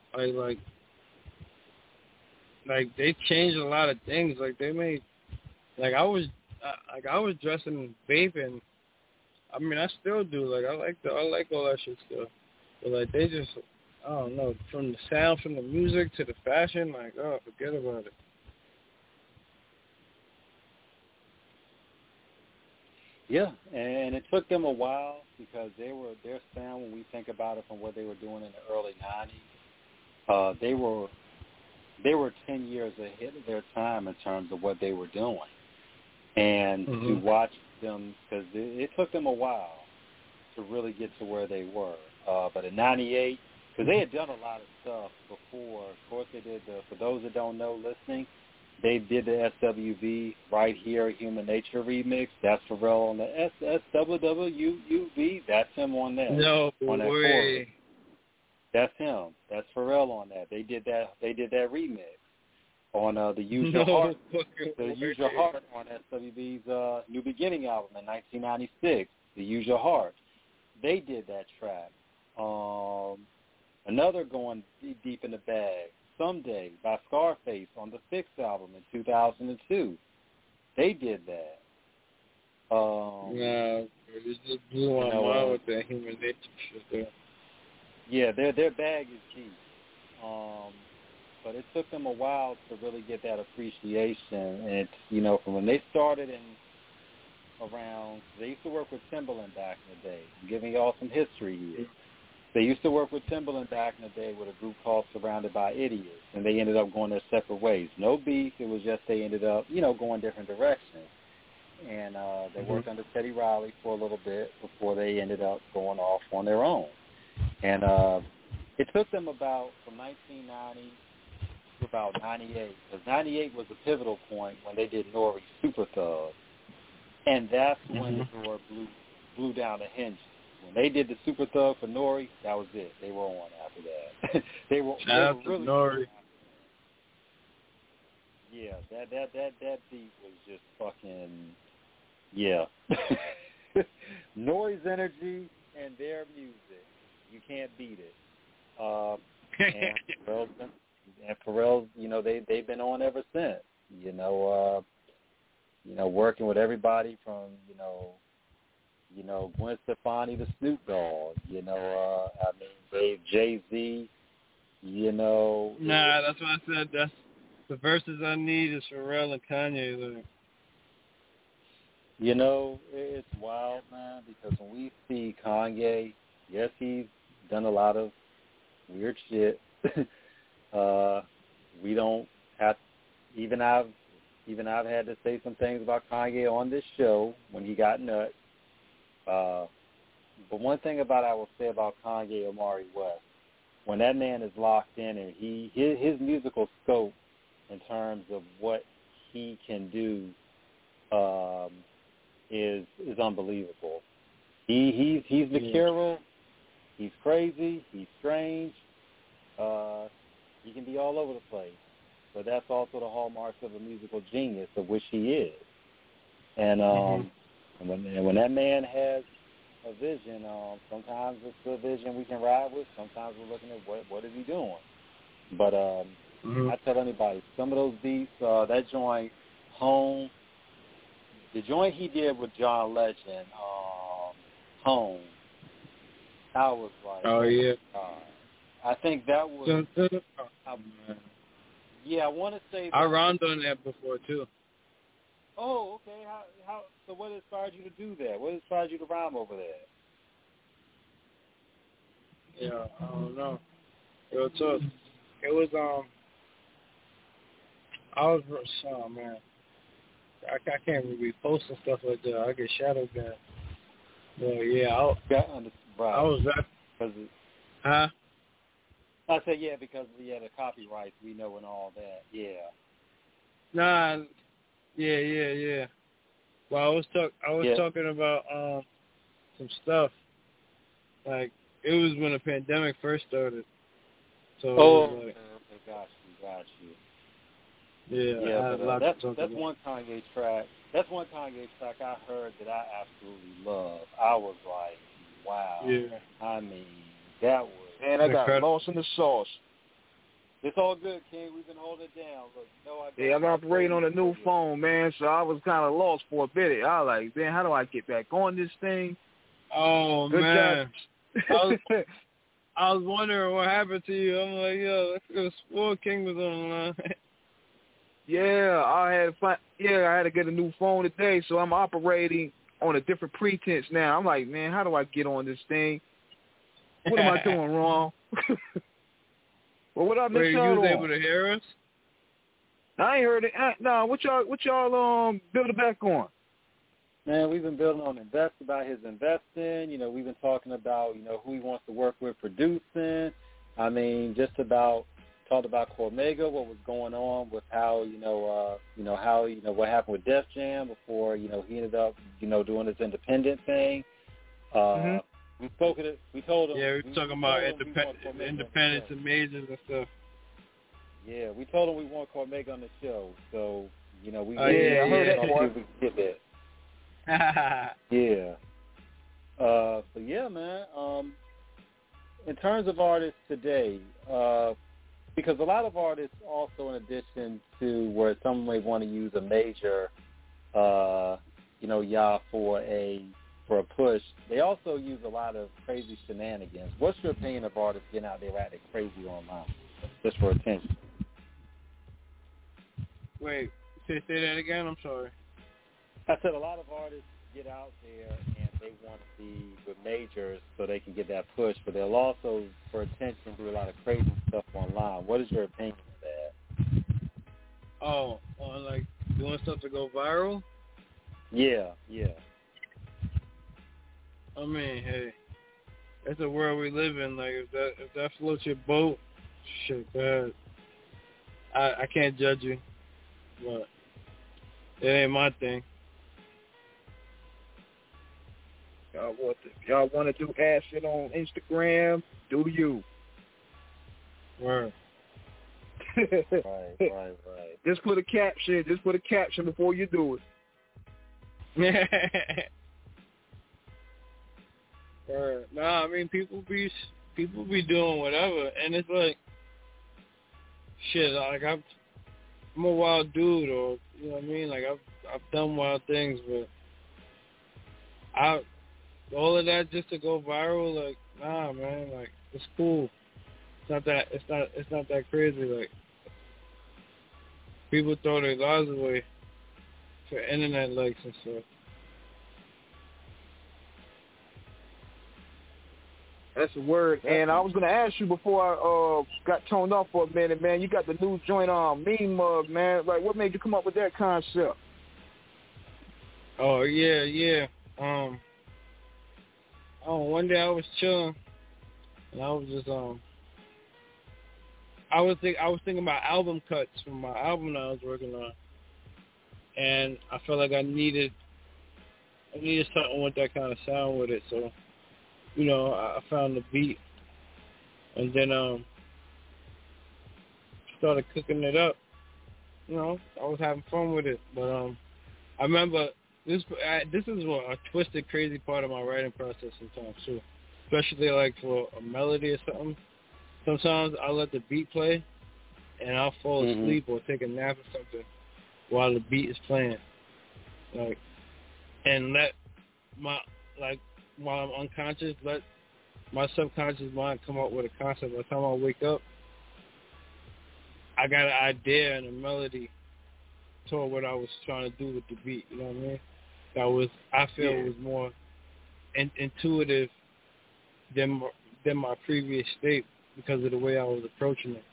like they changed a lot of things. Like, they made, like, I was dressing vaping. I mean, I still do. Like, I like all that shit still. But, like, they just, I don't know, from the sound, from the music to the fashion, like, forget about it. Yeah, and it took them a while because their sound, when we think about it from what they were doing in the early 90s, they were 10 years ahead of their time in terms of what they were doing. And to watch them, because it took them a while to really get to where they were. But in 98, because they had done a lot of stuff before. Of course, they did for those that don't know listening, they did the SWV Right Here Human Nature remix. That's Pharrell on the SWWUV. That's him on that. No on that way. chorus. That's him. That's Pharrell on that. They did that remix. on the Use Your Heart, on SWV's New Beginning album in 1996, the Use Your Heart. They did that track. Another going deep in the bag, Someday by Scarface on the Fix album in 2002. They did that. It just blew my mind with that Human Nature shit there. Yeah, their bag is deep. But it took them a while to really get that appreciation. And it's, from when they started they used to work with Timbaland back in the day. I'm giving y'all some history here. They used to work with Timbaland back in the day with a group called Surrounded by Idiots, and they ended up going their separate ways. No beef. It was just they ended up, going different directions. And they worked under Teddy Riley for a little bit before they ended up going off on their own. And it took them from 1990 to about 98, because 98 was the pivotal point when they did Nori's Super Thug. And that's when the door blew down the hinges. When they did the Super Thug for Nori, that was it. They were on after that. they were really Nori. Yeah, that beat was just fucking, yeah. Nori's energy and their music, you can't beat it. And Pharrell's, they've been on ever since. Working with everybody from, Gwen Stefani to Snoop Dogg, Jay-Z, Nah, that's what I said. That's the verses I need is Pharrell and Kanye. Like. It's wild, man, because when we see Kanye, yes, he's done a lot of weird shit. We don't have, even I've had to say some things about Kanye on this show when he got nuts. But one thing I will say about Kanye Omari West, when that man is locked in and his musical scope in terms of what he can do is unbelievable. He's mercurial, he's crazy, he's strange. He can be all over the place, but that's also the hallmarks of a musical genius, of which he is. And when that man has a vision, sometimes it's a vision we can ride with. Sometimes we're looking at what is he doing. But I tell anybody, some of those beats, that joint, Home, the joint he did with John Legend, Home, I was like, oh yeah. I think that was, I want to say that. I rhymed on that before too. Oh, okay. How? So what inspired you to do that? What inspired you to rhyme over that? Yeah, I don't know. Real tough. It was man. I can't really be posting stuff like that. I get shadow banned. But yeah, I was that. Huh? I said yeah because the copyrights we know and all that. Yeah. Nah. Yeah. Well, I was talking about some stuff. Like it was when the pandemic first started. So got you. Yeah, that's one Kanye track. That's one Kanye track I heard that I absolutely love. I was like, wow. Yeah. I mean, that was. Man, I got lost in the sauce. It's all good, King. We've been holding it down. Look, I'm operating on a new phone, man, so I was kind of lost for a minute. I was like, man, how do I get back on this thing? Oh, good man. I was wondering what happened to you. I'm like, yo, let's go. Sport King was online. Yeah, I had to get a new phone today, so I'm operating on a different pretense now. I'm like, man, how do I get on this thing? What am I doing wrong? Well, what I missed out on? You was able to hear us? I ain't heard it. No, what y'all building back on? Man, we've been building on about his investing. We've been talking about, who he wants to work with producing. I mean, just about talked about Cormega, what was going on with how, what happened with Def Jam before, he ended up, doing his independent thing. We told him. Yeah, we were talking about independence and majors and stuff. Yeah, we told him we want Cormega on the show, so you know we. I heard that part. We can get that. Yeah. So yeah, man. In terms of artists today, because a lot of artists also, in addition to where some may want to use a major, y'all for a push, they also use a lot of crazy shenanigans. What's your opinion of artists getting out there acting crazy online just for attention? Wait, say that again? I'm sorry. I said a lot of artists get out there and they want to be with majors so they can get that push, but they'll also, for attention, do a lot of crazy stuff online. What is your opinion of that? Oh, on like doing stuff to go viral? Yeah. I mean, hey, that's the world we live in. Like, if that floats your boat, shit, bad. I can't judge you, but it ain't my thing. Y'all want to do ass shit on Instagram? Do you? Word. Right. Just put a caption. Just put a caption before you do it. Nah, I mean people be doing whatever, and it's like shit. Like I'm a wild dude, or you know what I mean. Like I've done wild things, but all of that just to go viral. Like nah, man. Like it's cool. It's not that crazy. Like people throw their lives away for internet likes and stuff. That's a word. And I was going to ask you before I got toned off for a minute, man. You got the new joint on Meme Mug, man. Like, what made you come up with that concept? Oh, yeah. One day I was chilling, and I was just I was thinking about album cuts from my album that I was working on, and I felt like I needed something with that kind of sound with it. So, you know, I found the beat, and then started cooking it up. You know, I was having fun with it. But I remember this is a twisted, crazy part of my writing process sometimes too, especially like for a melody or something. Sometimes I'll let the beat play, and I'll fall asleep or take a nap or something while the beat is playing. Like, and let while I'm unconscious, let my subconscious mind come up with a concept. By the time I wake up, I got an idea and a melody toward what I was trying to do with the beat. You know what I mean? I feel was more intuitive than my previous state because of the way I was approaching it.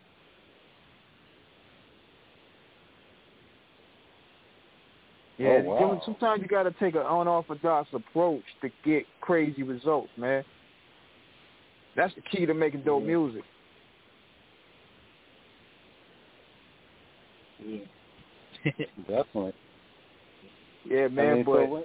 Yeah, wow. Sometimes you got to take an unorthodox approach to get crazy results, man. That's the key to making dope music. Yeah. Definitely. Yeah, man,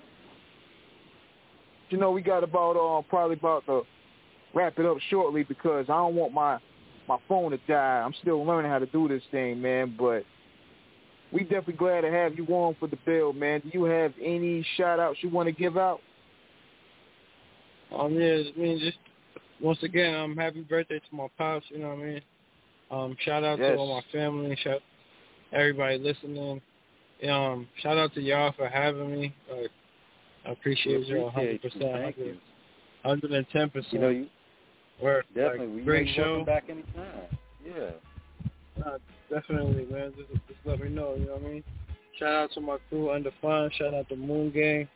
you know, we got probably about to wrap it up shortly because I don't want my phone to die. I'm still learning how to do this thing, man, but we definitely glad to have you on for the bill, man. Do you have any shout-outs you want to give out? Yeah, I mean, just once again, happy birthday to my pops, you know what I mean? Shout out to all my family, shout everybody listening. Shout out to y'all for having me. I appreciate y'all 100%, 110%. You know, you definitely great show. Welcome back anytime. Yeah. Definitely, man. Just let me know. You know what I mean? Shout out to my crew Under Fun. Shout out to Moon Gang.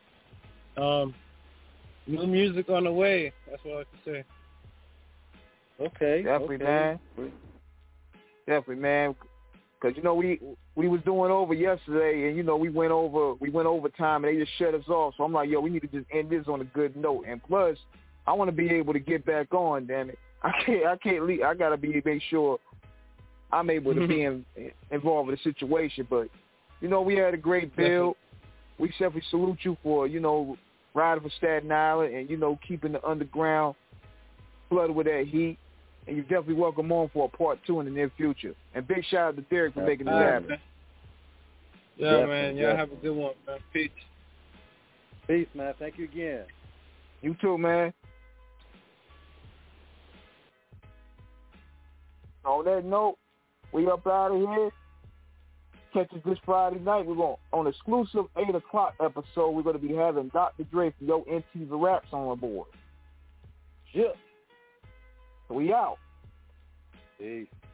New music on the way. That's what I can say. Okay. Definitely, man. Definitely, man. Because, you know, we was doing over yesterday, and, you know, we went over time, and they just shut us off. So I'm like, yo, we need to just end this on a good note. And plus, I want to be able to get back on, damn it. I can't leave. I got to make sure I'm able to be involved in the situation. But, you know, we had a great build. We definitely salute you for, you know, riding for Staten Island and, you know, keeping the underground flooded with that heat. and you're definitely welcome on for a part 2 in the near future. And big shout out to Derek for making this happen. Yeah, man. Y'all have a good one, man. Peace. Peace, man. Thank you again. You too, man. On that note, we up out of here. Catch us this Friday night. We're going on exclusive 8 o'clock episode. We're going to be having Dr. Dre from Yo MTV Raps on board. Yeah. So we out. Peace.